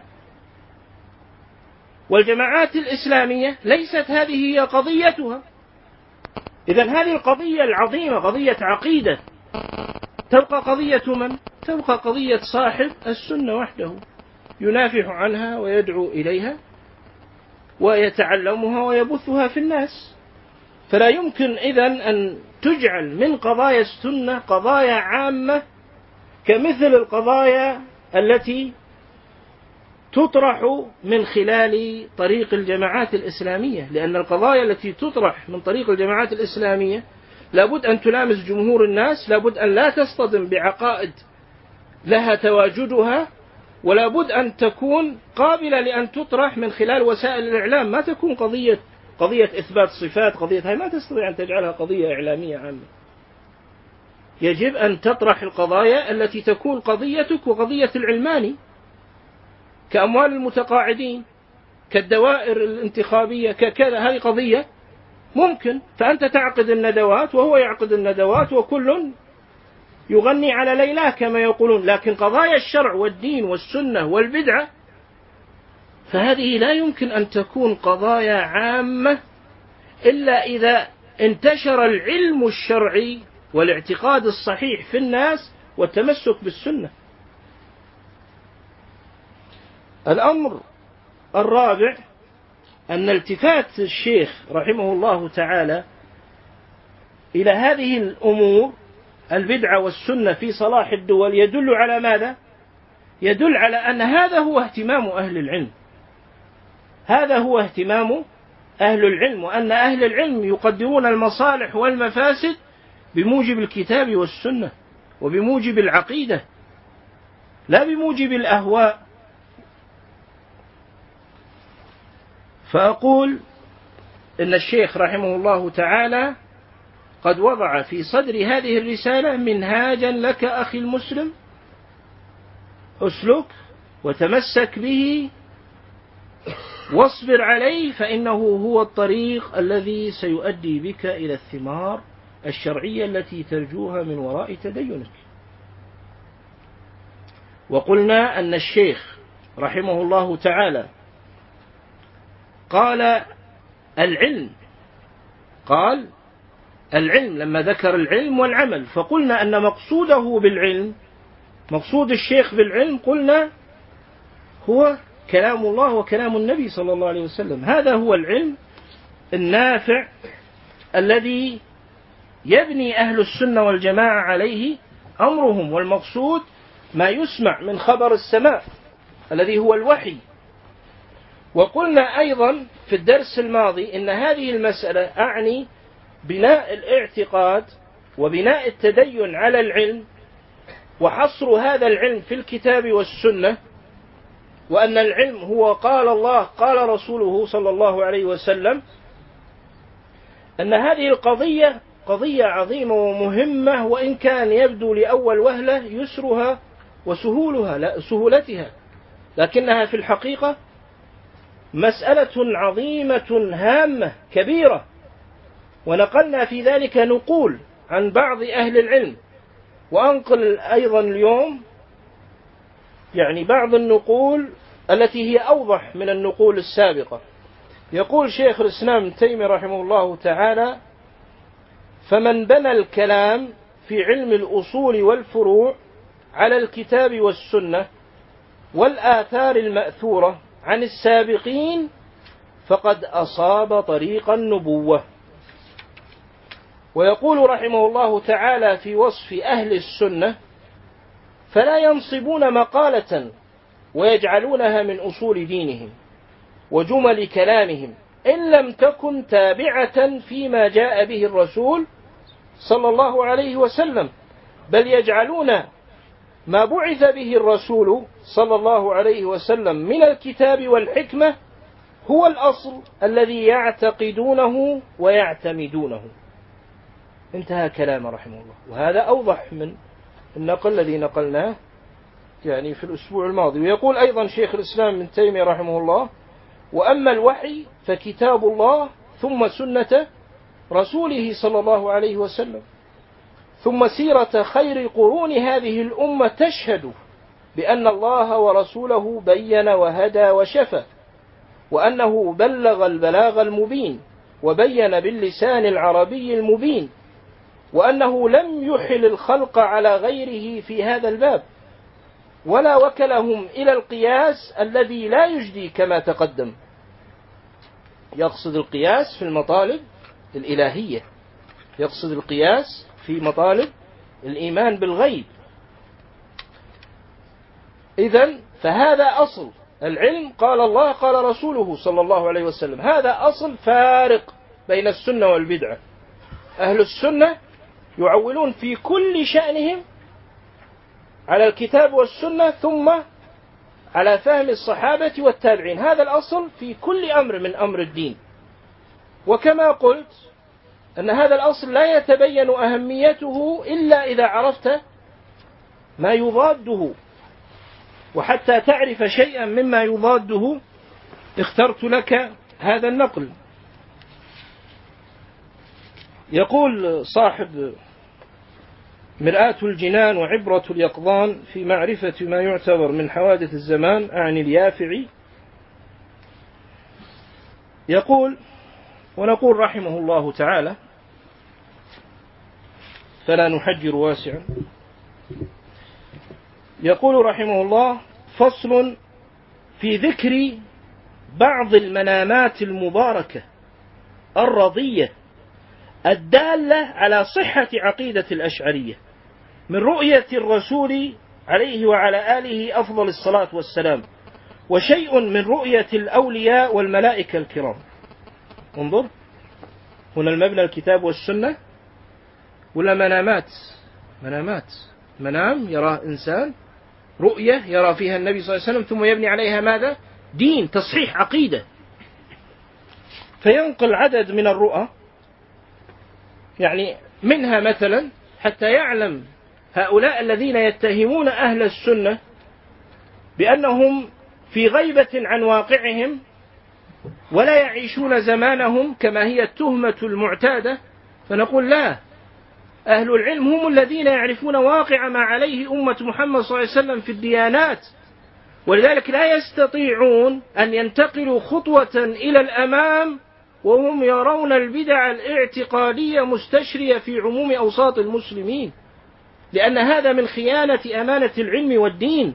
والجماعات الإسلامية ليست هذه هي قضيتها. إذن هذه القضية العظيمة قضية عقيدة تبقى قضية من؟ تبقى قضية صاحب السنة وحده، ينافح عنها ويدعو إليها ويتعلمها ويبثها في الناس. فلا يمكن إذن أن تجعل من قضايا السنة قضايا عامة كمثل القضايا التي تطرح من خلال طريق الجماعات الإسلامية، لأن القضايا التي تطرح من طريق الجماعات الإسلامية لابد أن تلامس جمهور الناس، لابد أن لا تصطدم بعقائد لها تواجدها، ولابد أن تكون قابلة لأن تطرح من خلال وسائل الإعلام. ما تكون قضية قضية إثبات صفات، قضية هاي ما تستطيع أن تجعلها قضية إعلامية عامة. يجب أن تطرح القضايا التي تكون قضيتك وقضية العلماني، كأموال المتقاعدين، كالدوائر الانتخابية، ككذا. هذه قضية ممكن، فأنت تعقد الندوات وهو يعقد الندوات وكل يغني على ليلاه كما يقولون. لكن قضايا الشرع والدين والسنة والبدعة فهذه لا يمكن أن تكون قضايا عامة إلا إذا انتشر العلم الشرعي والاعتقاد الصحيح في الناس والتمسك بالسنة. الأمر الرابع أن التفات الشيخ رحمه الله تعالى إلى هذه الأمور البدعة والسنة في صلاح الدول يدل على ماذا؟ يدل على أن هذا هو اهتمام أهل العلم، هذا هو اهتمام أهل العلم، وأن أهل العلم يقدرون المصالح والمفاسد بموجب الكتاب والسنة وبموجب العقيدة لا بموجب الأهواء. فأقول إن الشيخ رحمه الله تعالى قد وضع في صدر هذه الرسالة منهاجا لك أخي المسلم، أسلك وتمسك به واصبر عليه فإنه هو الطريق الذي سيؤدي بك إلى الثمار الشرعية التي ترجوها من وراء تدينك. وقلنا أن الشيخ رحمه الله تعالى قال العلم قال العلم لما ذكر العلم والعمل، فقلنا أن مقصوده بالعلم، مقصود الشيخ بالعلم قلنا هو كلام الله وكلام النبي صلى الله عليه وسلم. هذا هو العلم النافع الذي يبني أهل السنة والجماعة عليه أمرهم، والمقصود ما يسمع من خبر السماء الذي هو الوحي. وقلنا أيضا في الدرس الماضي إن هذه المسألة أعني بناء الاعتقاد وبناء التدين على العلم، وحصر هذا العلم في الكتاب والسنة، وأن العلم هو قال الله قال رسوله صلى الله عليه وسلم. أن هذه القضية قضية عظيمة ومهمة، وإن كان يبدو لأول وهلة يسرها وسهولها لا سهولتها، لكنها في الحقيقة مسألة عظيمة هامة كبيرة. ونقلنا في ذلك نقول عن بعض أهل العلم، وأنقل أيضا اليوم يعني بعض النقول التي هي أوضح من النقول السابقة. يقول شيخ الإسلام ابن تيمية رحمه الله تعالى: فمن بنى الكلام في علم الأصول والفروع على الكتاب والسنة والآثار المأثورة عن السابقين فقد أصاب طريق النبوة. ويقول رحمه الله تعالى في وصف أهل السنة: فلا ينصبون مقالة ويجعلونها من أصول دينهم وجمل كلامهم إن لم تكن تابعة فيما جاء به الرسول صلى الله عليه وسلم، بل يجعلون ما بعث به الرسول صلى الله عليه وسلم من الكتاب والحكمة هو الأصل الذي يعتقدونه ويعتمدونه. انتهى كلام رحمه الله. وهذا أوضح من النقل الذي نقلناه يعني في الأسبوع الماضي. ويقول أيضا شيخ الإسلام ابن تيمية رحمه الله: وأما الوحي فكتاب الله ثم سنة رسوله صلى الله عليه وسلم ثم سيرة خير قرون هذه الأمة تشهد بأن الله ورسوله بين وهدى وشفى، وأنه بلغ البلاغ المبين وبين باللسان العربي المبين، وأنه لم يحل الخلق على غيره في هذا الباب، ولا وكلهم إلى القياس الذي لا يجدي كما تقدم. يقصد القياس في المطالب الإلهية، يقصد القياس في مطالب الإيمان بالغيب. إذن فهذا أصل العلم، قال الله قال رسوله صلى الله عليه وسلم. هذا أصل فارق بين السنة والبدعة. أهل السنة يعولون في كل شأنهم على الكتاب والسنة ثم على فهم الصحابة والتابعين. هذا الأصل في كل أمر من أمر الدين. وكما قلت أن هذا الأصل لا يتبين أهميته إلا إذا عرفت ما يضاده، وحتى تعرف شيئا مما يضاده اخترت لك هذا النقل. يقول صاحب مرآة الجنان وعبرة اليقظان في معرفة ما يعتبر من حوادث الزمان، أعني اليافعي، يقول: ونقول رحمه الله تعالى فلا نحجر واسعا. يقول رحمه الله: فصل في ذكر بعض المنامات المباركة الرضية الدالة على صحة عقيدة الأشعرية من رؤية الرسول عليه وعلى آله أفضل الصلاة والسلام، وشيء من رؤية الأولياء والملائكة الكرام. انظر هنا المبنى الكتاب والسنة ولا منامات؟ منامات، منام يراه إنسان، رؤية يرى فيها النبي صلى الله عليه وسلم، ثم يبني عليها ماذا؟ دين، تصحيح عقيدة. فينقل عدد من الرؤى، يعني منها مثلا حتى يعلم هؤلاء الذين يتهمون أهل السنة بأنهم في غيبة عن واقعهم ولا يعيشون زمانهم كما هي التهمة المعتادة، فنقول لا، أهل العلم هم الذين يعرفون واقع ما عليه أمة محمد صلى الله عليه وسلم في الديانات، ولذلك لا يستطيعون أن ينتقلوا خطوة إلى الأمام وهم يرون البدع الاعتقادية مستشرية في عموم أوساط المسلمين، لأن هذا من خيانة أمانة العلم والدين.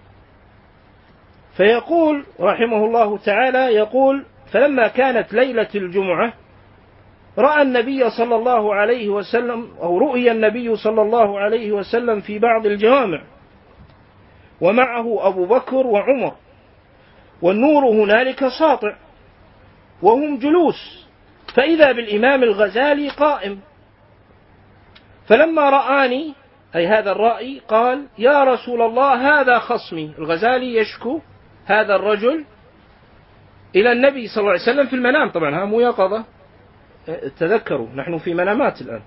فيقول رحمه الله تعالى، يقول: فلما كانت ليلة الجمعة رأى النبي صلى الله عليه وسلم أو رؤي النبي صلى الله عليه وسلم في بعض الجوامع ومعه أبو بكر وعمر، والنور هنالك ساطع وهم جلوس، فإذا بالإمام الغزالي قائم، فلما رآني أي هذا الرأي قال: يا رسول الله هذا خصمي. الغزالي يشكو هذا الرجل إلى النبي صلى الله عليه وسلم في المنام، طبعا ها مو يقظة، تذكروا نحن في منامات الآن.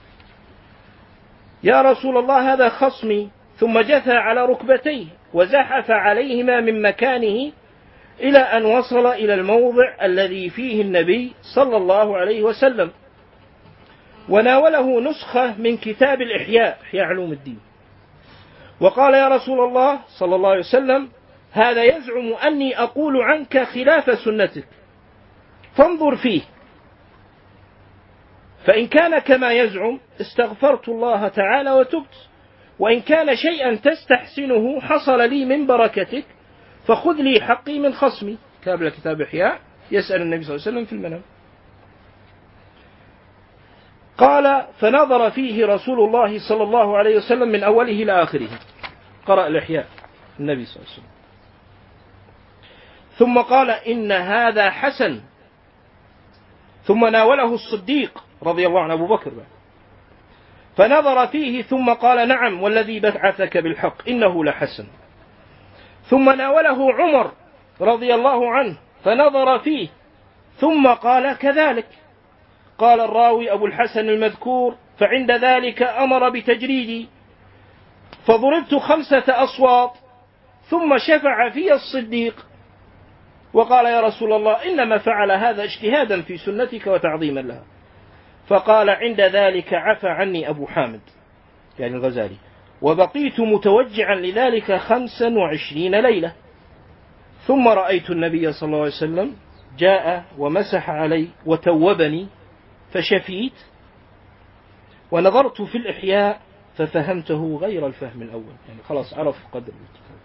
يا رسول الله هذا خصمي، ثم جثى على ركبتيه وزحف عليهما من مكانه إلى أن وصل إلى الموضع الذي فيه النبي صلى الله عليه وسلم، وناوله نسخة من كتاب الإحياء، إحياء علوم الدين، وقال: يا رسول الله صلى الله عليه وسلم هذا يزعم أني أقول عنك خلاف سنتك، فانظر فيه، فإن كان كما يزعم استغفرت الله تعالى وتبت، وإن كان شيئا تستحسنه حصل لي من بركتك، فخذ لي حقي من خصمي. كتاب كتاب إحياء، يسأل النبي صلى الله عليه وسلم في المنام. قال: فنظر فيه رسول الله صلى الله عليه وسلم من أوله إلى آخره، قرأ الإحياء النبي صلى الله عليه وسلم، ثم قال: إن هذا حسن. ثم ناوله الصديق رضي الله عنه أبو بكر، فنظر فيه ثم قال: نعم والذي بعثك بالحق إنه لحسن. ثم ناوله عمر رضي الله عنه فنظر فيه ثم قال: كذلك. قال الراوي أبو الحسن المذكور: فعند ذلك أمر بتجريدي، فضربت خمسة أصوات، ثم شفع في الصديق وقال: يا رسول الله إنما فعل هذا اجتهادا في سنتك وتعظيما لها. فقال: عند ذلك عفى عني أبو حامد يعني الغزالي، وبقيت متوجعا لذلك خمسا وعشرين ليلة. ثم رأيت النبي صلى الله عليه وسلم جاء ومسح علي وتوبني فشفيت، ونظرت في الإحياء ففهمته غير الفهم الأول، يعني خلاص عرف قدر الكتاب.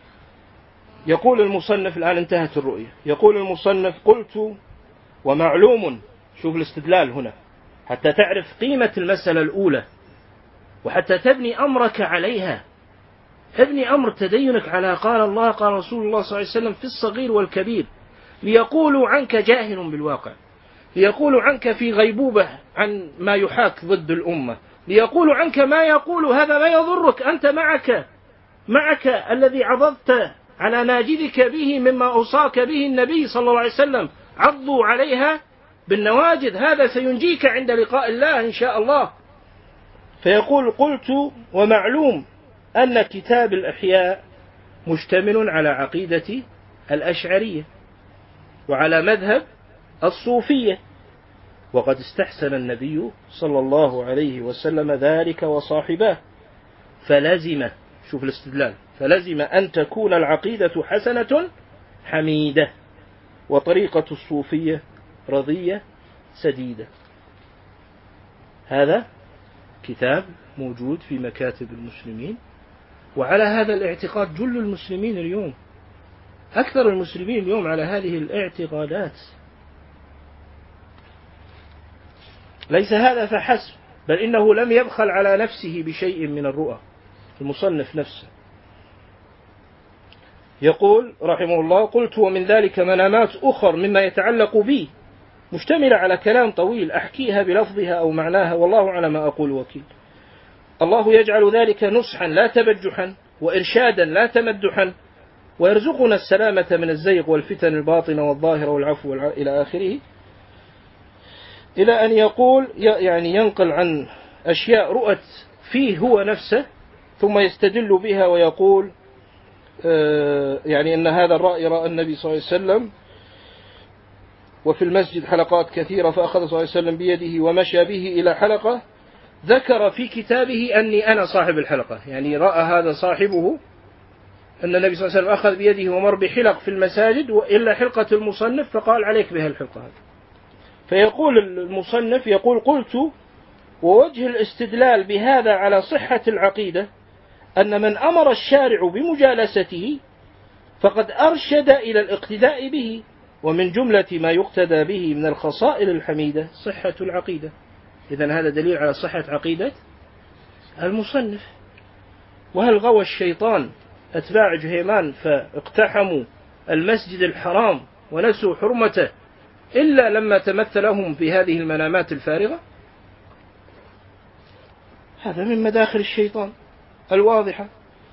يقول المصنف، الآن انتهت الرؤية، يقول المصنف: قلت ومعلوم، شوف الاستدلال هنا حتى تعرف قيمة المسألة الأولى وحتى تبني أمرك عليها، ابني أمر تدينك على قال الله قال رسول الله صلى الله عليه وسلم في الصغير والكبير، ليقولوا عنك جاهل بالواقع، ليقولوا عنك في غيبوبة عن ما يحاك ضد الأمة، ليقولوا عنك ما يقول هذا ما يضرك، أنت معك معك الذي عضضت على ناجذك به مما أوصاك به النبي صلى الله عليه وسلم، عضوا عليها بالنواجذ، هذا سينجيك عند لقاء الله إن شاء الله. فيقول: قلت ومعلوم أن كتاب الإحياء مشتمل على عقيدة الأشعرية وعلى مذهب الصوفية، وقد استحسن النبي صلى الله عليه وسلم ذلك وصاحباه، فلزم، شوف الاستدلال، فلزم أن تكون العقيدة حسنة حميدة، وطريقة الصوفية رضية سديدة. هذا كتاب موجود في مكاتب المسلمين، وعلى هذا الاعتقاد جل المسلمين اليوم، أكثر المسلمين اليوم على هذه الاعتقادات. ليس هذا فحسب، بل إنه لم يبخل على نفسه بشيء من الرؤى، المصنف نفسه. يقول رحمه الله: قلت ومن ذلك منامات أخر مما يتعلق بي مشتملة على كلام طويل أحكيها بلفظها أو معناها، والله على ما أقول وكيل. الله يجعل ذلك نصحا لا تبجحا، وإرشادا لا تمدحا، ويرزقنا السلامة من الزيغ والفتن الباطنة والظاهرة والعفو إلى آخره، إلى أن يقول يعني ينقل عن أشياء رؤت فيه هو نفسه ثم يستدل بها ويقول يعني أن هذا الرأي رأى النبي صلى الله عليه وسلم وفي المسجد حلقات كثيرة، فأخذ صلى الله عليه وسلم بيده ومشى به إلى حلقة، ذكر في كتابه أني أنا صاحب الحلقة، يعني رأى هذا صاحبه أن النبي صلى الله عليه وسلم أخذ بيده ومر بحلق في المساجد وإلا حلقة المصنف، فقال عليك بها الحلقة هذه. فيقول المصنف يقول: قلت: ووجه الاستدلال بهذا على صحة العقيدة أن من أمر الشارع بمجالسته فقد أرشد إلى الاقتداء به، ومن جملة ما يقتدى به من الخصائل الحميدة صحة العقيدة. إذن هذا دليل على صحة عقيدة المصنف. وهل غوى الشيطان أتباع جهيمان فاقتحموا المسجد الحرام ونسوا حرمته إلا لما تمثلهم في هذه المنامات الفارغة؟ هذا من مداخل الشيطان الواضحة.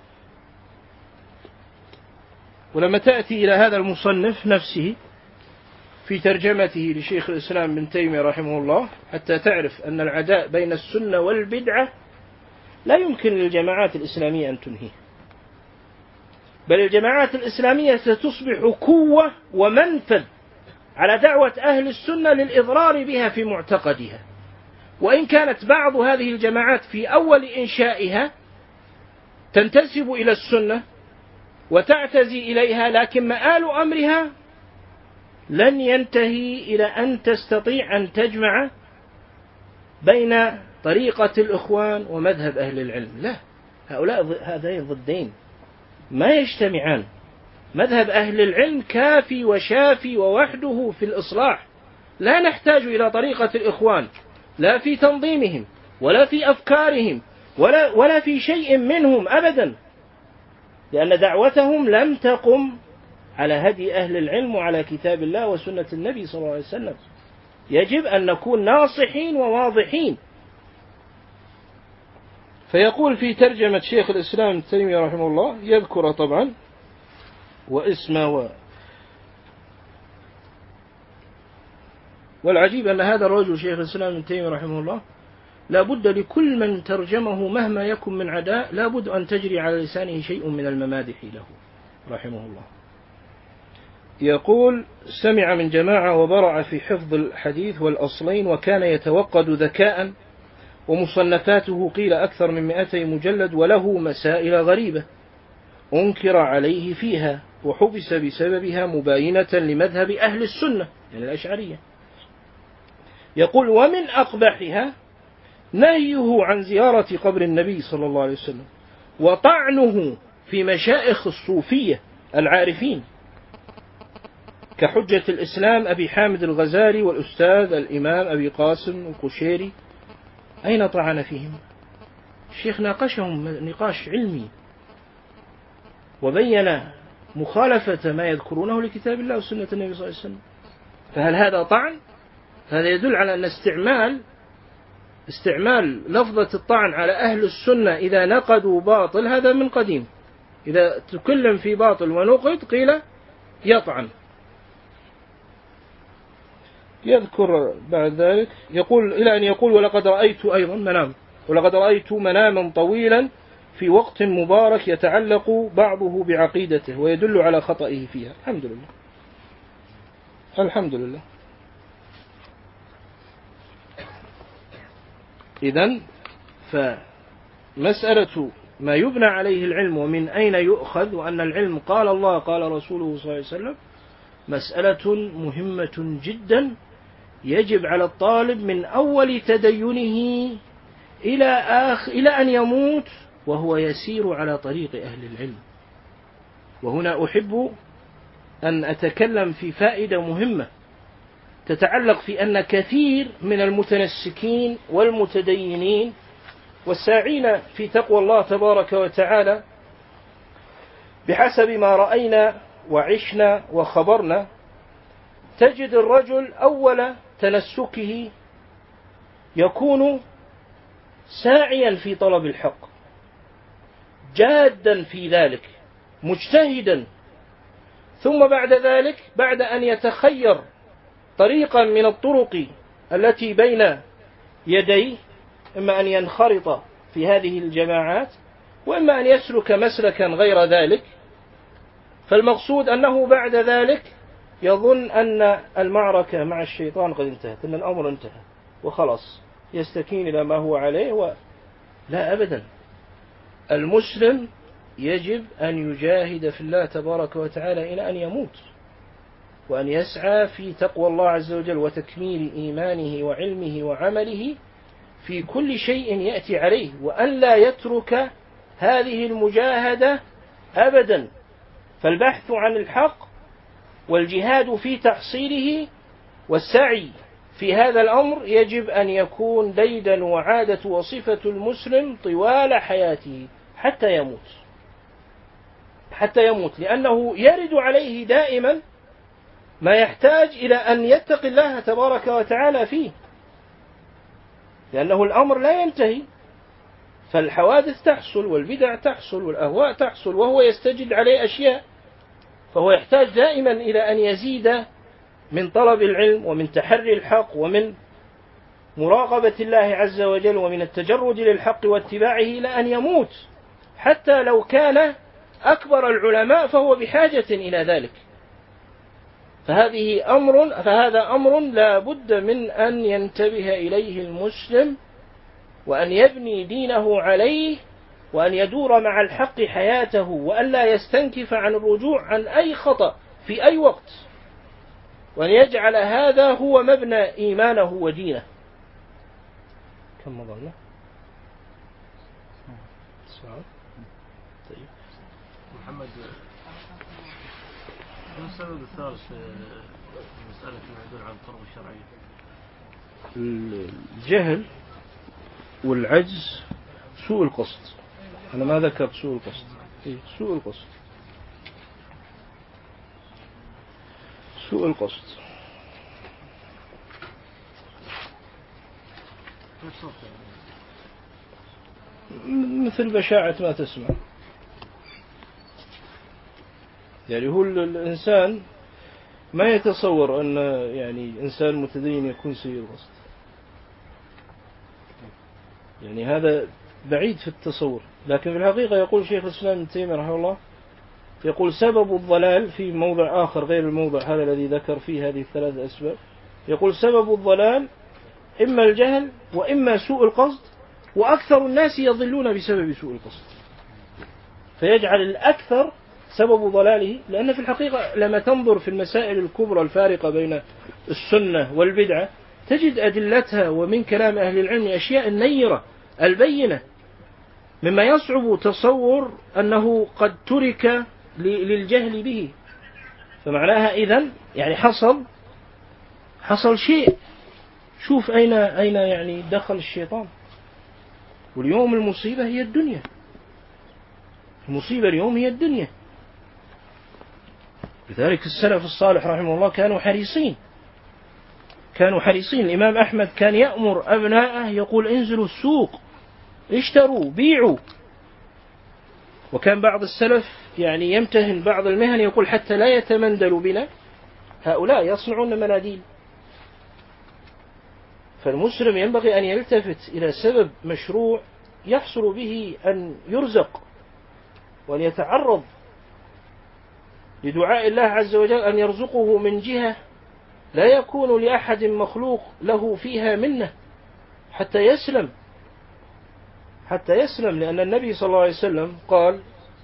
ولما تأتي إلى هذا المصنف نفسه في ترجمته لشيخ الإسلام ابن تيمية رحمه الله، حتى تعرف أن العداء بين السنة والبدعة لا يمكن للجماعات الإسلامية أن تنهيه، بل الجماعات الإسلامية ستصبح قوة ومنفذ على دعوة أهل السنة للإضرار بها في معتقدها. وإن كانت بعض هذه الجماعات في أول إنشائها تنتسب إلى السنة وتعتزي إليها، لكن مآل أمرها لن ينتهي إلى أن تستطيع أن تجمع بين طريقة الإخوان ومذهب أهل العلم. لا، هؤلاء هذين ضدين ما يجتمعان. مذهب أهل العلم كافي وشافي ووحده في الإصلاح، لا نحتاج إلى طريقة الإخوان لا في تنظيمهم ولا في أفكارهم ولا, ولا في شيء منهم أبدا، لأن دعوتهم لم تقم على هدي أهل العلم وعلى كتاب الله وسنة النبي صلى الله عليه وسلم. يجب أن نكون ناصحين وواضحين. فيقول في ترجمة شيخ الإسلام ابن تيمية رحمه الله، يذكر طبعا واسمه و... والعجيب أن هذا الرجل شيخ الإسلام ابن تيمية رحمه الله لا بد لكل من ترجمه مهما يكن من عداء لا بد أن تجري على لسانه شيء من الممادح له رحمه الله. يقول: سمع من جماعة وبرع في حفظ الحديث والأصلين، وكان يتوقد ذكاء، ومصنفاته قيل أكثر من مئتي مجلد، وله مسائل غريبة أنكر عليه فيها وحبس بسببها مباينة لمذهب أهل السنة يعني الأشعرية. يقول: ومن أقبحها نهيه عن زيارة قبر النبي صلى الله عليه وسلم، وطعنه في مشائخ الصوفية العارفين كحجة الإسلام أبي حامد الغزالي والأستاذ الإمام أبي قاسم القشيري. أين طعن فيهم؟ الشيخ ناقشهم نقاش علمي وبين مخالفة ما يذكرونه لكتاب الله وسنة النبي صلى الله عليه وسلم. فهل هذا طعن؟ هذا يدل على أن استعمال استعمال لفظة الطعن على أهل السنة إذا نقدوا باطل هذا من قديم. إذا تكلم في باطل ونقد قيل يطعن. يذكر بعد ذلك يقول إلى أن يقول: ولقد رأيت أيضا منام ولقد رأيت مناما طويلا في وقت مبارك يتعلق بعضه بعقيدته ويدل على خطئه فيها. الحمد لله الحمد لله. إذن فمسألة ما يبنى عليه العلم ومن أين يؤخذ، وأن العلم قال الله قال رسوله صلى الله عليه وسلم، مسألة مهمة جدا يجب على الطالب من أول تدينه إلى آخر إلى أن يموت وهو يسير على طريق أهل العلم. وهنا أحب أن أتكلم في فائدة مهمة تتعلق في أن كثير من المتنسكين والمتدينين والساعين في تقوى الله تبارك وتعالى بحسب ما رأينا وعشنا وخبرنا، تجد الرجل أول تنسكه يكون ساعيا في طلب الحق، جادا في ذلك، مجتهدا، ثم بعد ذلك بعد أن يتخير طريقا من الطرق التي بين يديه، إما أن ينخرط في هذه الجماعات وإما أن يسلك مسلكا غير ذلك، فالمقصود أنه بعد ذلك يظن أن المعركة مع الشيطان قد انتهت، أن الأمر انتهى وخلاص يستكين إلى ما هو عليه و... لا أبدا. المسلم يجب أن يجاهد في الله تبارك وتعالى إلى أن يموت، وأن يسعى في تقوى الله عز وجل وتكميل إيمانه وعلمه وعمله في كل شيء يأتي عليه، وأن لا يترك هذه المجاهدة أبدا. فالبحث عن الحق والجهاد في تحصيله والسعي في هذا الأمر يجب أن يكون ديدا وعادة وصفة المسلم طوال حياته حتى يموت، حتى يموت، لأنه يرد عليه دائما ما يحتاج إلى أن يتقي الله تبارك وتعالى فيه، لأنه الأمر لا ينتهي، فالحوادث تحصل والبدع تحصل والأهواء تحصل وهو يستجد عليه أشياء، فهو يحتاج دائما إلى أن يزيد من طلب العلم ومن تحري الحق ومن مراقبة الله عز وجل ومن التجرد للحق واتباعه إلى أن يموت، حتى لو كان أكبر العلماء فهو بحاجة إلى ذلك. فهذه أمر فهذا أمر لا بد من أن ينتبه إليه المسلم، وأن يبني دينه عليه، وأن يدور مع الحق حياته، وأن لا يستنكف عن الرجوع عن أي خطأ في أي وقت، وأن يجعل هذا هو مبنى إيمانه ودينه. كم مضلنا؟ طيب. محمد، ما السبب الثالث في مسألة المعدول عن الطرق الشرعية؟ الجهل والعجز، سوء القصد. أنا ما ذكرت سوء القصد، سوء القصد، سوء القصد. مثل بشاعة ما تسمع، يعني هو الإنسان ما يتصور أن يعني إنسان متدين يكون سيء القصد، يعني هذا بعيد في التصور. لكن في الحقيقة يقول شيخ الإسلام ابن تيمية رحمه الله، يقول سبب الضلال في موضع آخر غير الموضع هذا الذي ذكر فيه هذه الثلاث أسباب، يقول سبب الضلال إما الجهل وإما سوء القصد، وأكثر الناس يضلون بسبب سوء القصد، فيجعل الأكثر سبب ضلاله. لأن في الحقيقة لما تنظر في المسائل الكبرى الفارقة بين السنة والبدعة تجد أدلتها ومن كلام أهل العلم أشياء النيرة البينة، مما يصعب تصور أنه قد ترك للجهل به. فمعناها إذن يعني حصل حصل شيء. شوف أين أين يعني دخل الشيطان. واليوم المصيبة هي الدنيا، المصيبة اليوم هي الدنيا. لذلك السلف الصالح رحمه الله كانوا حريصين، كانوا حريصين. الإمام أحمد كان يأمر أبناءه يقول انزلوا السوق اشتروا بيعوا. وكان بعض السلف يعني يمتهن بعض المهن يقول حتى لا يتمندلوا بنا هؤلاء يصنعون مناديل. فالمسلم ينبغي أن يلتفت إلى سبب مشروع يحصل به أن يرزق، وأن يتعرض لدعاء الله عز وجل أن يرزقه من جهة لا يكون لأحد مخلوق له فيها منه حتى يسلم، حتى يسلم. لأن النبي صلى الله عليه وسلم قال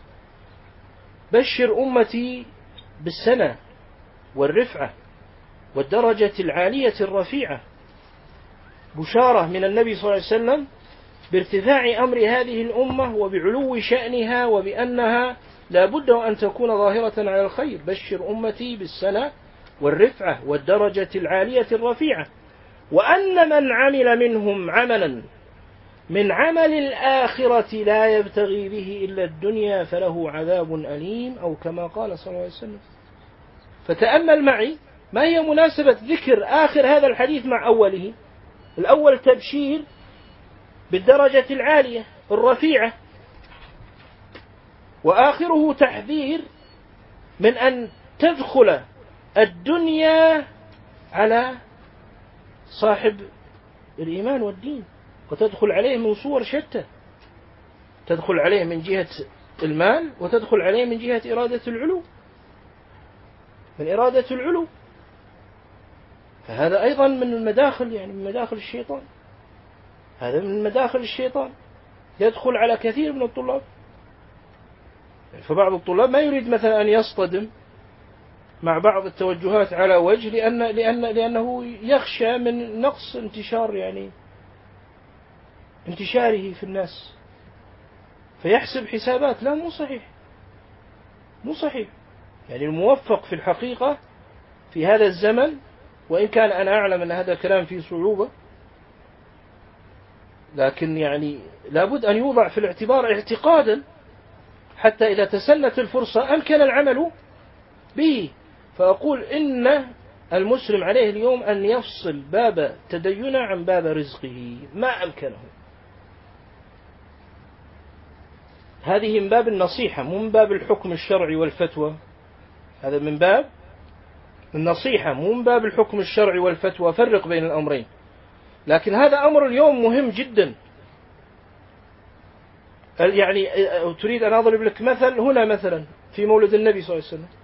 بشر أمتي بالسنة والرفعة والدرجة العالية الرفيعة، بشارة من النبي صلى الله عليه وسلم بارتفاع أمر هذه الأمة وبعلو شأنها وبأنها لا بد أن تكون ظاهرة على الخير. بشر أمتي بالسنة والرفعة والدرجة العالية الرفيعة، وأن من عمل منهم عملا من عمل الآخرة لا يبتغي به إلا الدنيا فله عذاب أليم، أو كما قال صلى الله عليه وسلم. فتأمل معي ما هي مناسبة ذكر آخر هذا الحديث مع أوله. الأول تبشير بالدرجة العالية الرفيعة، وآخره تحذير من أن تدخل الدنيا على صاحب الإيمان والدين، وتدخل عليه من صور شتى، تدخل عليه من جهة المال وتدخل عليه من جهة إرادة العلو. من إرادة العلو، فهذا أيضا من المداخل، يعني من مداخل الشيطان، هذا من مداخل الشيطان يدخل على كثير من الطلاب. فبعض الطلاب ما يريد مثلا أن يصطدم مع بعض التوجهات على وجه لأن لأن لأنه يخشى من نقص انتشار يعني انتشاره في الناس، فيحسب حسابات لا مو صحيح، مو صحيح. يعني الموفق في الحقيقة في هذا الزمن، وإن كان أنا أعلم أن هذا الكلام فيه صعوبة، لكن يعني لابد أن يوضع في الاعتبار اعتقادا حتى إذا تسنت الفرصة أمكن العمل به. فأقول إن المسلم عليه اليوم أن يفصل باب تدينه عن باب رزقه ما أمكنه. هذه من باب النصيحة، مو من باب الحكم الشرعي والفتوى. هذا من باب النصيحة، مو من باب الحكم الشرعي والفتوى. فرق بين الأمرين. لكن هذا أمر اليوم مهم جدا. يعني تريد أن أضرب لك مثل هنا، مثلا في مولد النبي صلى الله عليه وسلم،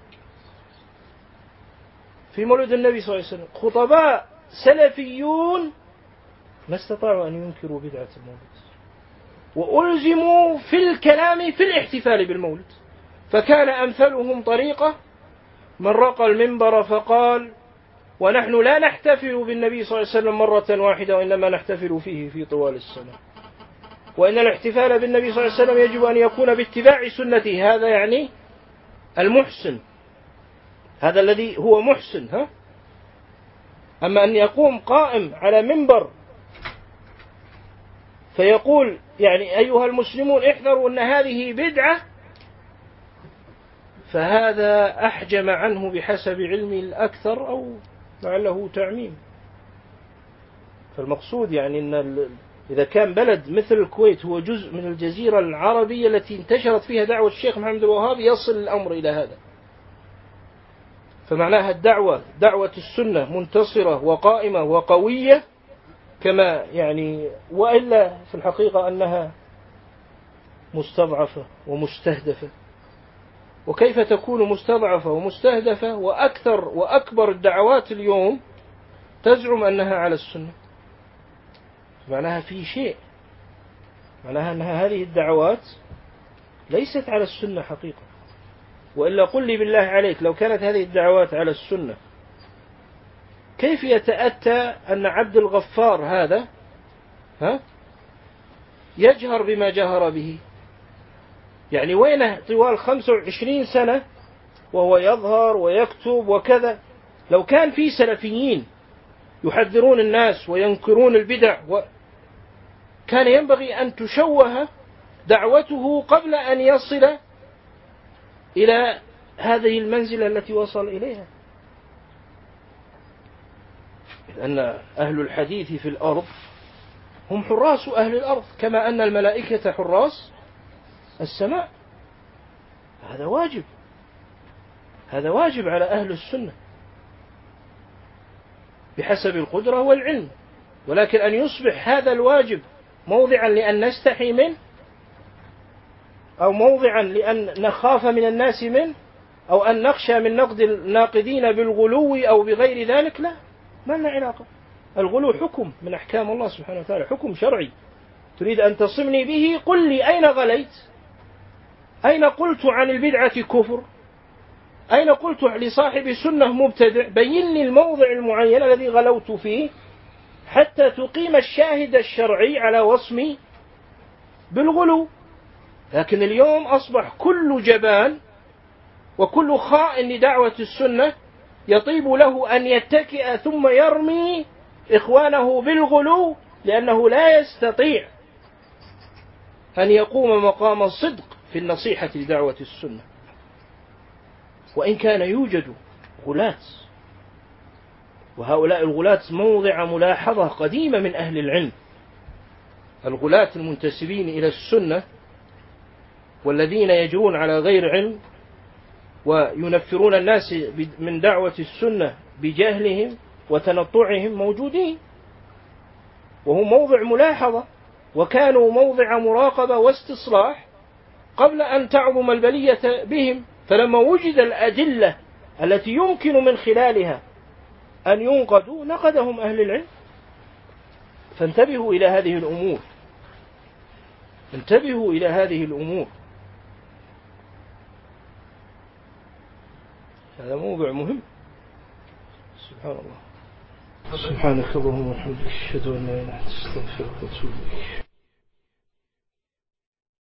في مولد النبي صلى الله عليه وسلم خطباء سلفيون ما استطاعوا أن ينكروا بدعة المولد، وألزموا في الكلام في الاحتفال بالمولد. فكان أمثلهم طريقة من رقى المنبر فقال: ونحن لا نحتفل بالنبي صلى الله عليه وسلم مرة واحدة، وإنما نحتفل فيه في طوال السنة، وإن الاحتفال بالنبي صلى الله عليه وسلم يجب أن يكون باتباع سنته. هذا يعني المحسن، هذا الذي هو محسن. ها؟ أما أن يقوم قائم على منبر فيقول يعني أيها المسلمون احذروا أن هذه بدعة، فهذا أحجم عنه بحسب علمي الأكثر، أو لعله تعميم. فالمقصود يعني أن إذا كان بلد مثل الكويت هو جزء من الجزيرة العربية التي انتشرت فيها دعوة الشيخ محمد الوهاب، يصل الأمر إلى هذا. فمعناها الدعوة دعوة السنة منتصرة وقائمة وقوية كما يعني، وإلا في الحقيقة أنها مستضعفة ومستهدفة. وكيف تكون مستضعفة ومستهدفة وأكثر وأكبر الدعوات اليوم تزعم أنها على السنة؟ معناها في شيء، معناها أنها هذه الدعوات ليست على السنة حقيقة. وإلا قل لي بالله عليك، لو كانت هذه الدعوات على السنة كيف يتأتى أن عبد الغفار هذا ها يجهر بما جهر به؟ يعني وينه طوال خمسة وعشرين سنة وهو يظهر ويكتب وكذا؟ لو كان في سلفيين يحذرون الناس وينكرون البدع و... كان ينبغي أن تشوه دعوته قبل أن يصل إلى هذه المنزلة التي وصل إليها. لأن أهل الحديث في الأرض هم حراس أهل الأرض، كما أن الملائكة حراس السماء. هذا واجب، هذا واجب على أهل السنة بحسب القدرة والعلم. ولكن أن يصبح هذا الواجب موضعا لأن نستحي منه، أو موضعا لأن نخاف من الناس منه، أو أن نخشى من نقد الناقدين بالغلو أو بغير ذلك، لا، ما لنا علاقة. الغلو حكم من أحكام الله سبحانه وتعالى، حكم شرعي. تريد أن تصمني به؟ قل لي أين غليت؟ أين قلت عن البدعة كفر؟ أين قلت لصاحب سنة مبتدع؟ بين لي الموضع المعين الذي غلوت فيه حتى تقيم الشاهد الشرعي على وصمي بالغلو. لكن اليوم أصبح كل جبان وكل خائن لدعوة السنة يطيب له أن يتكئ ثم يرمي إخوانه بالغلو، لأنه لا يستطيع أن يقوم مقام الصدق في النصيحة لدعوة السنة. وإن كان يوجد غلاة، وهؤلاء الغلاة موضع ملاحظة قديمة من أهل العلم، الغلاة المنتسبين إلى السنة والذين يجرون على غير علم وينفرون الناس من دعوة السنة بجهلهم وتنطعهم موجودين، وهم موضع ملاحظة، وكانوا موضع مراقبة واستصلاح قبل أن تعظم البلية بهم. فلما وجد الأدلة التي يمكن من خلالها أن ينقدوا نقدهم أهل العلم. فانتبهوا إلى هذه الأمور، انتبهوا إلى هذه الأمور. هذا موضوع مهم. سبحان الله. سبحانك اللهم وبحمدك، أشهد أن لا إله إلا أنت، أستغفرك وأتوب إليك.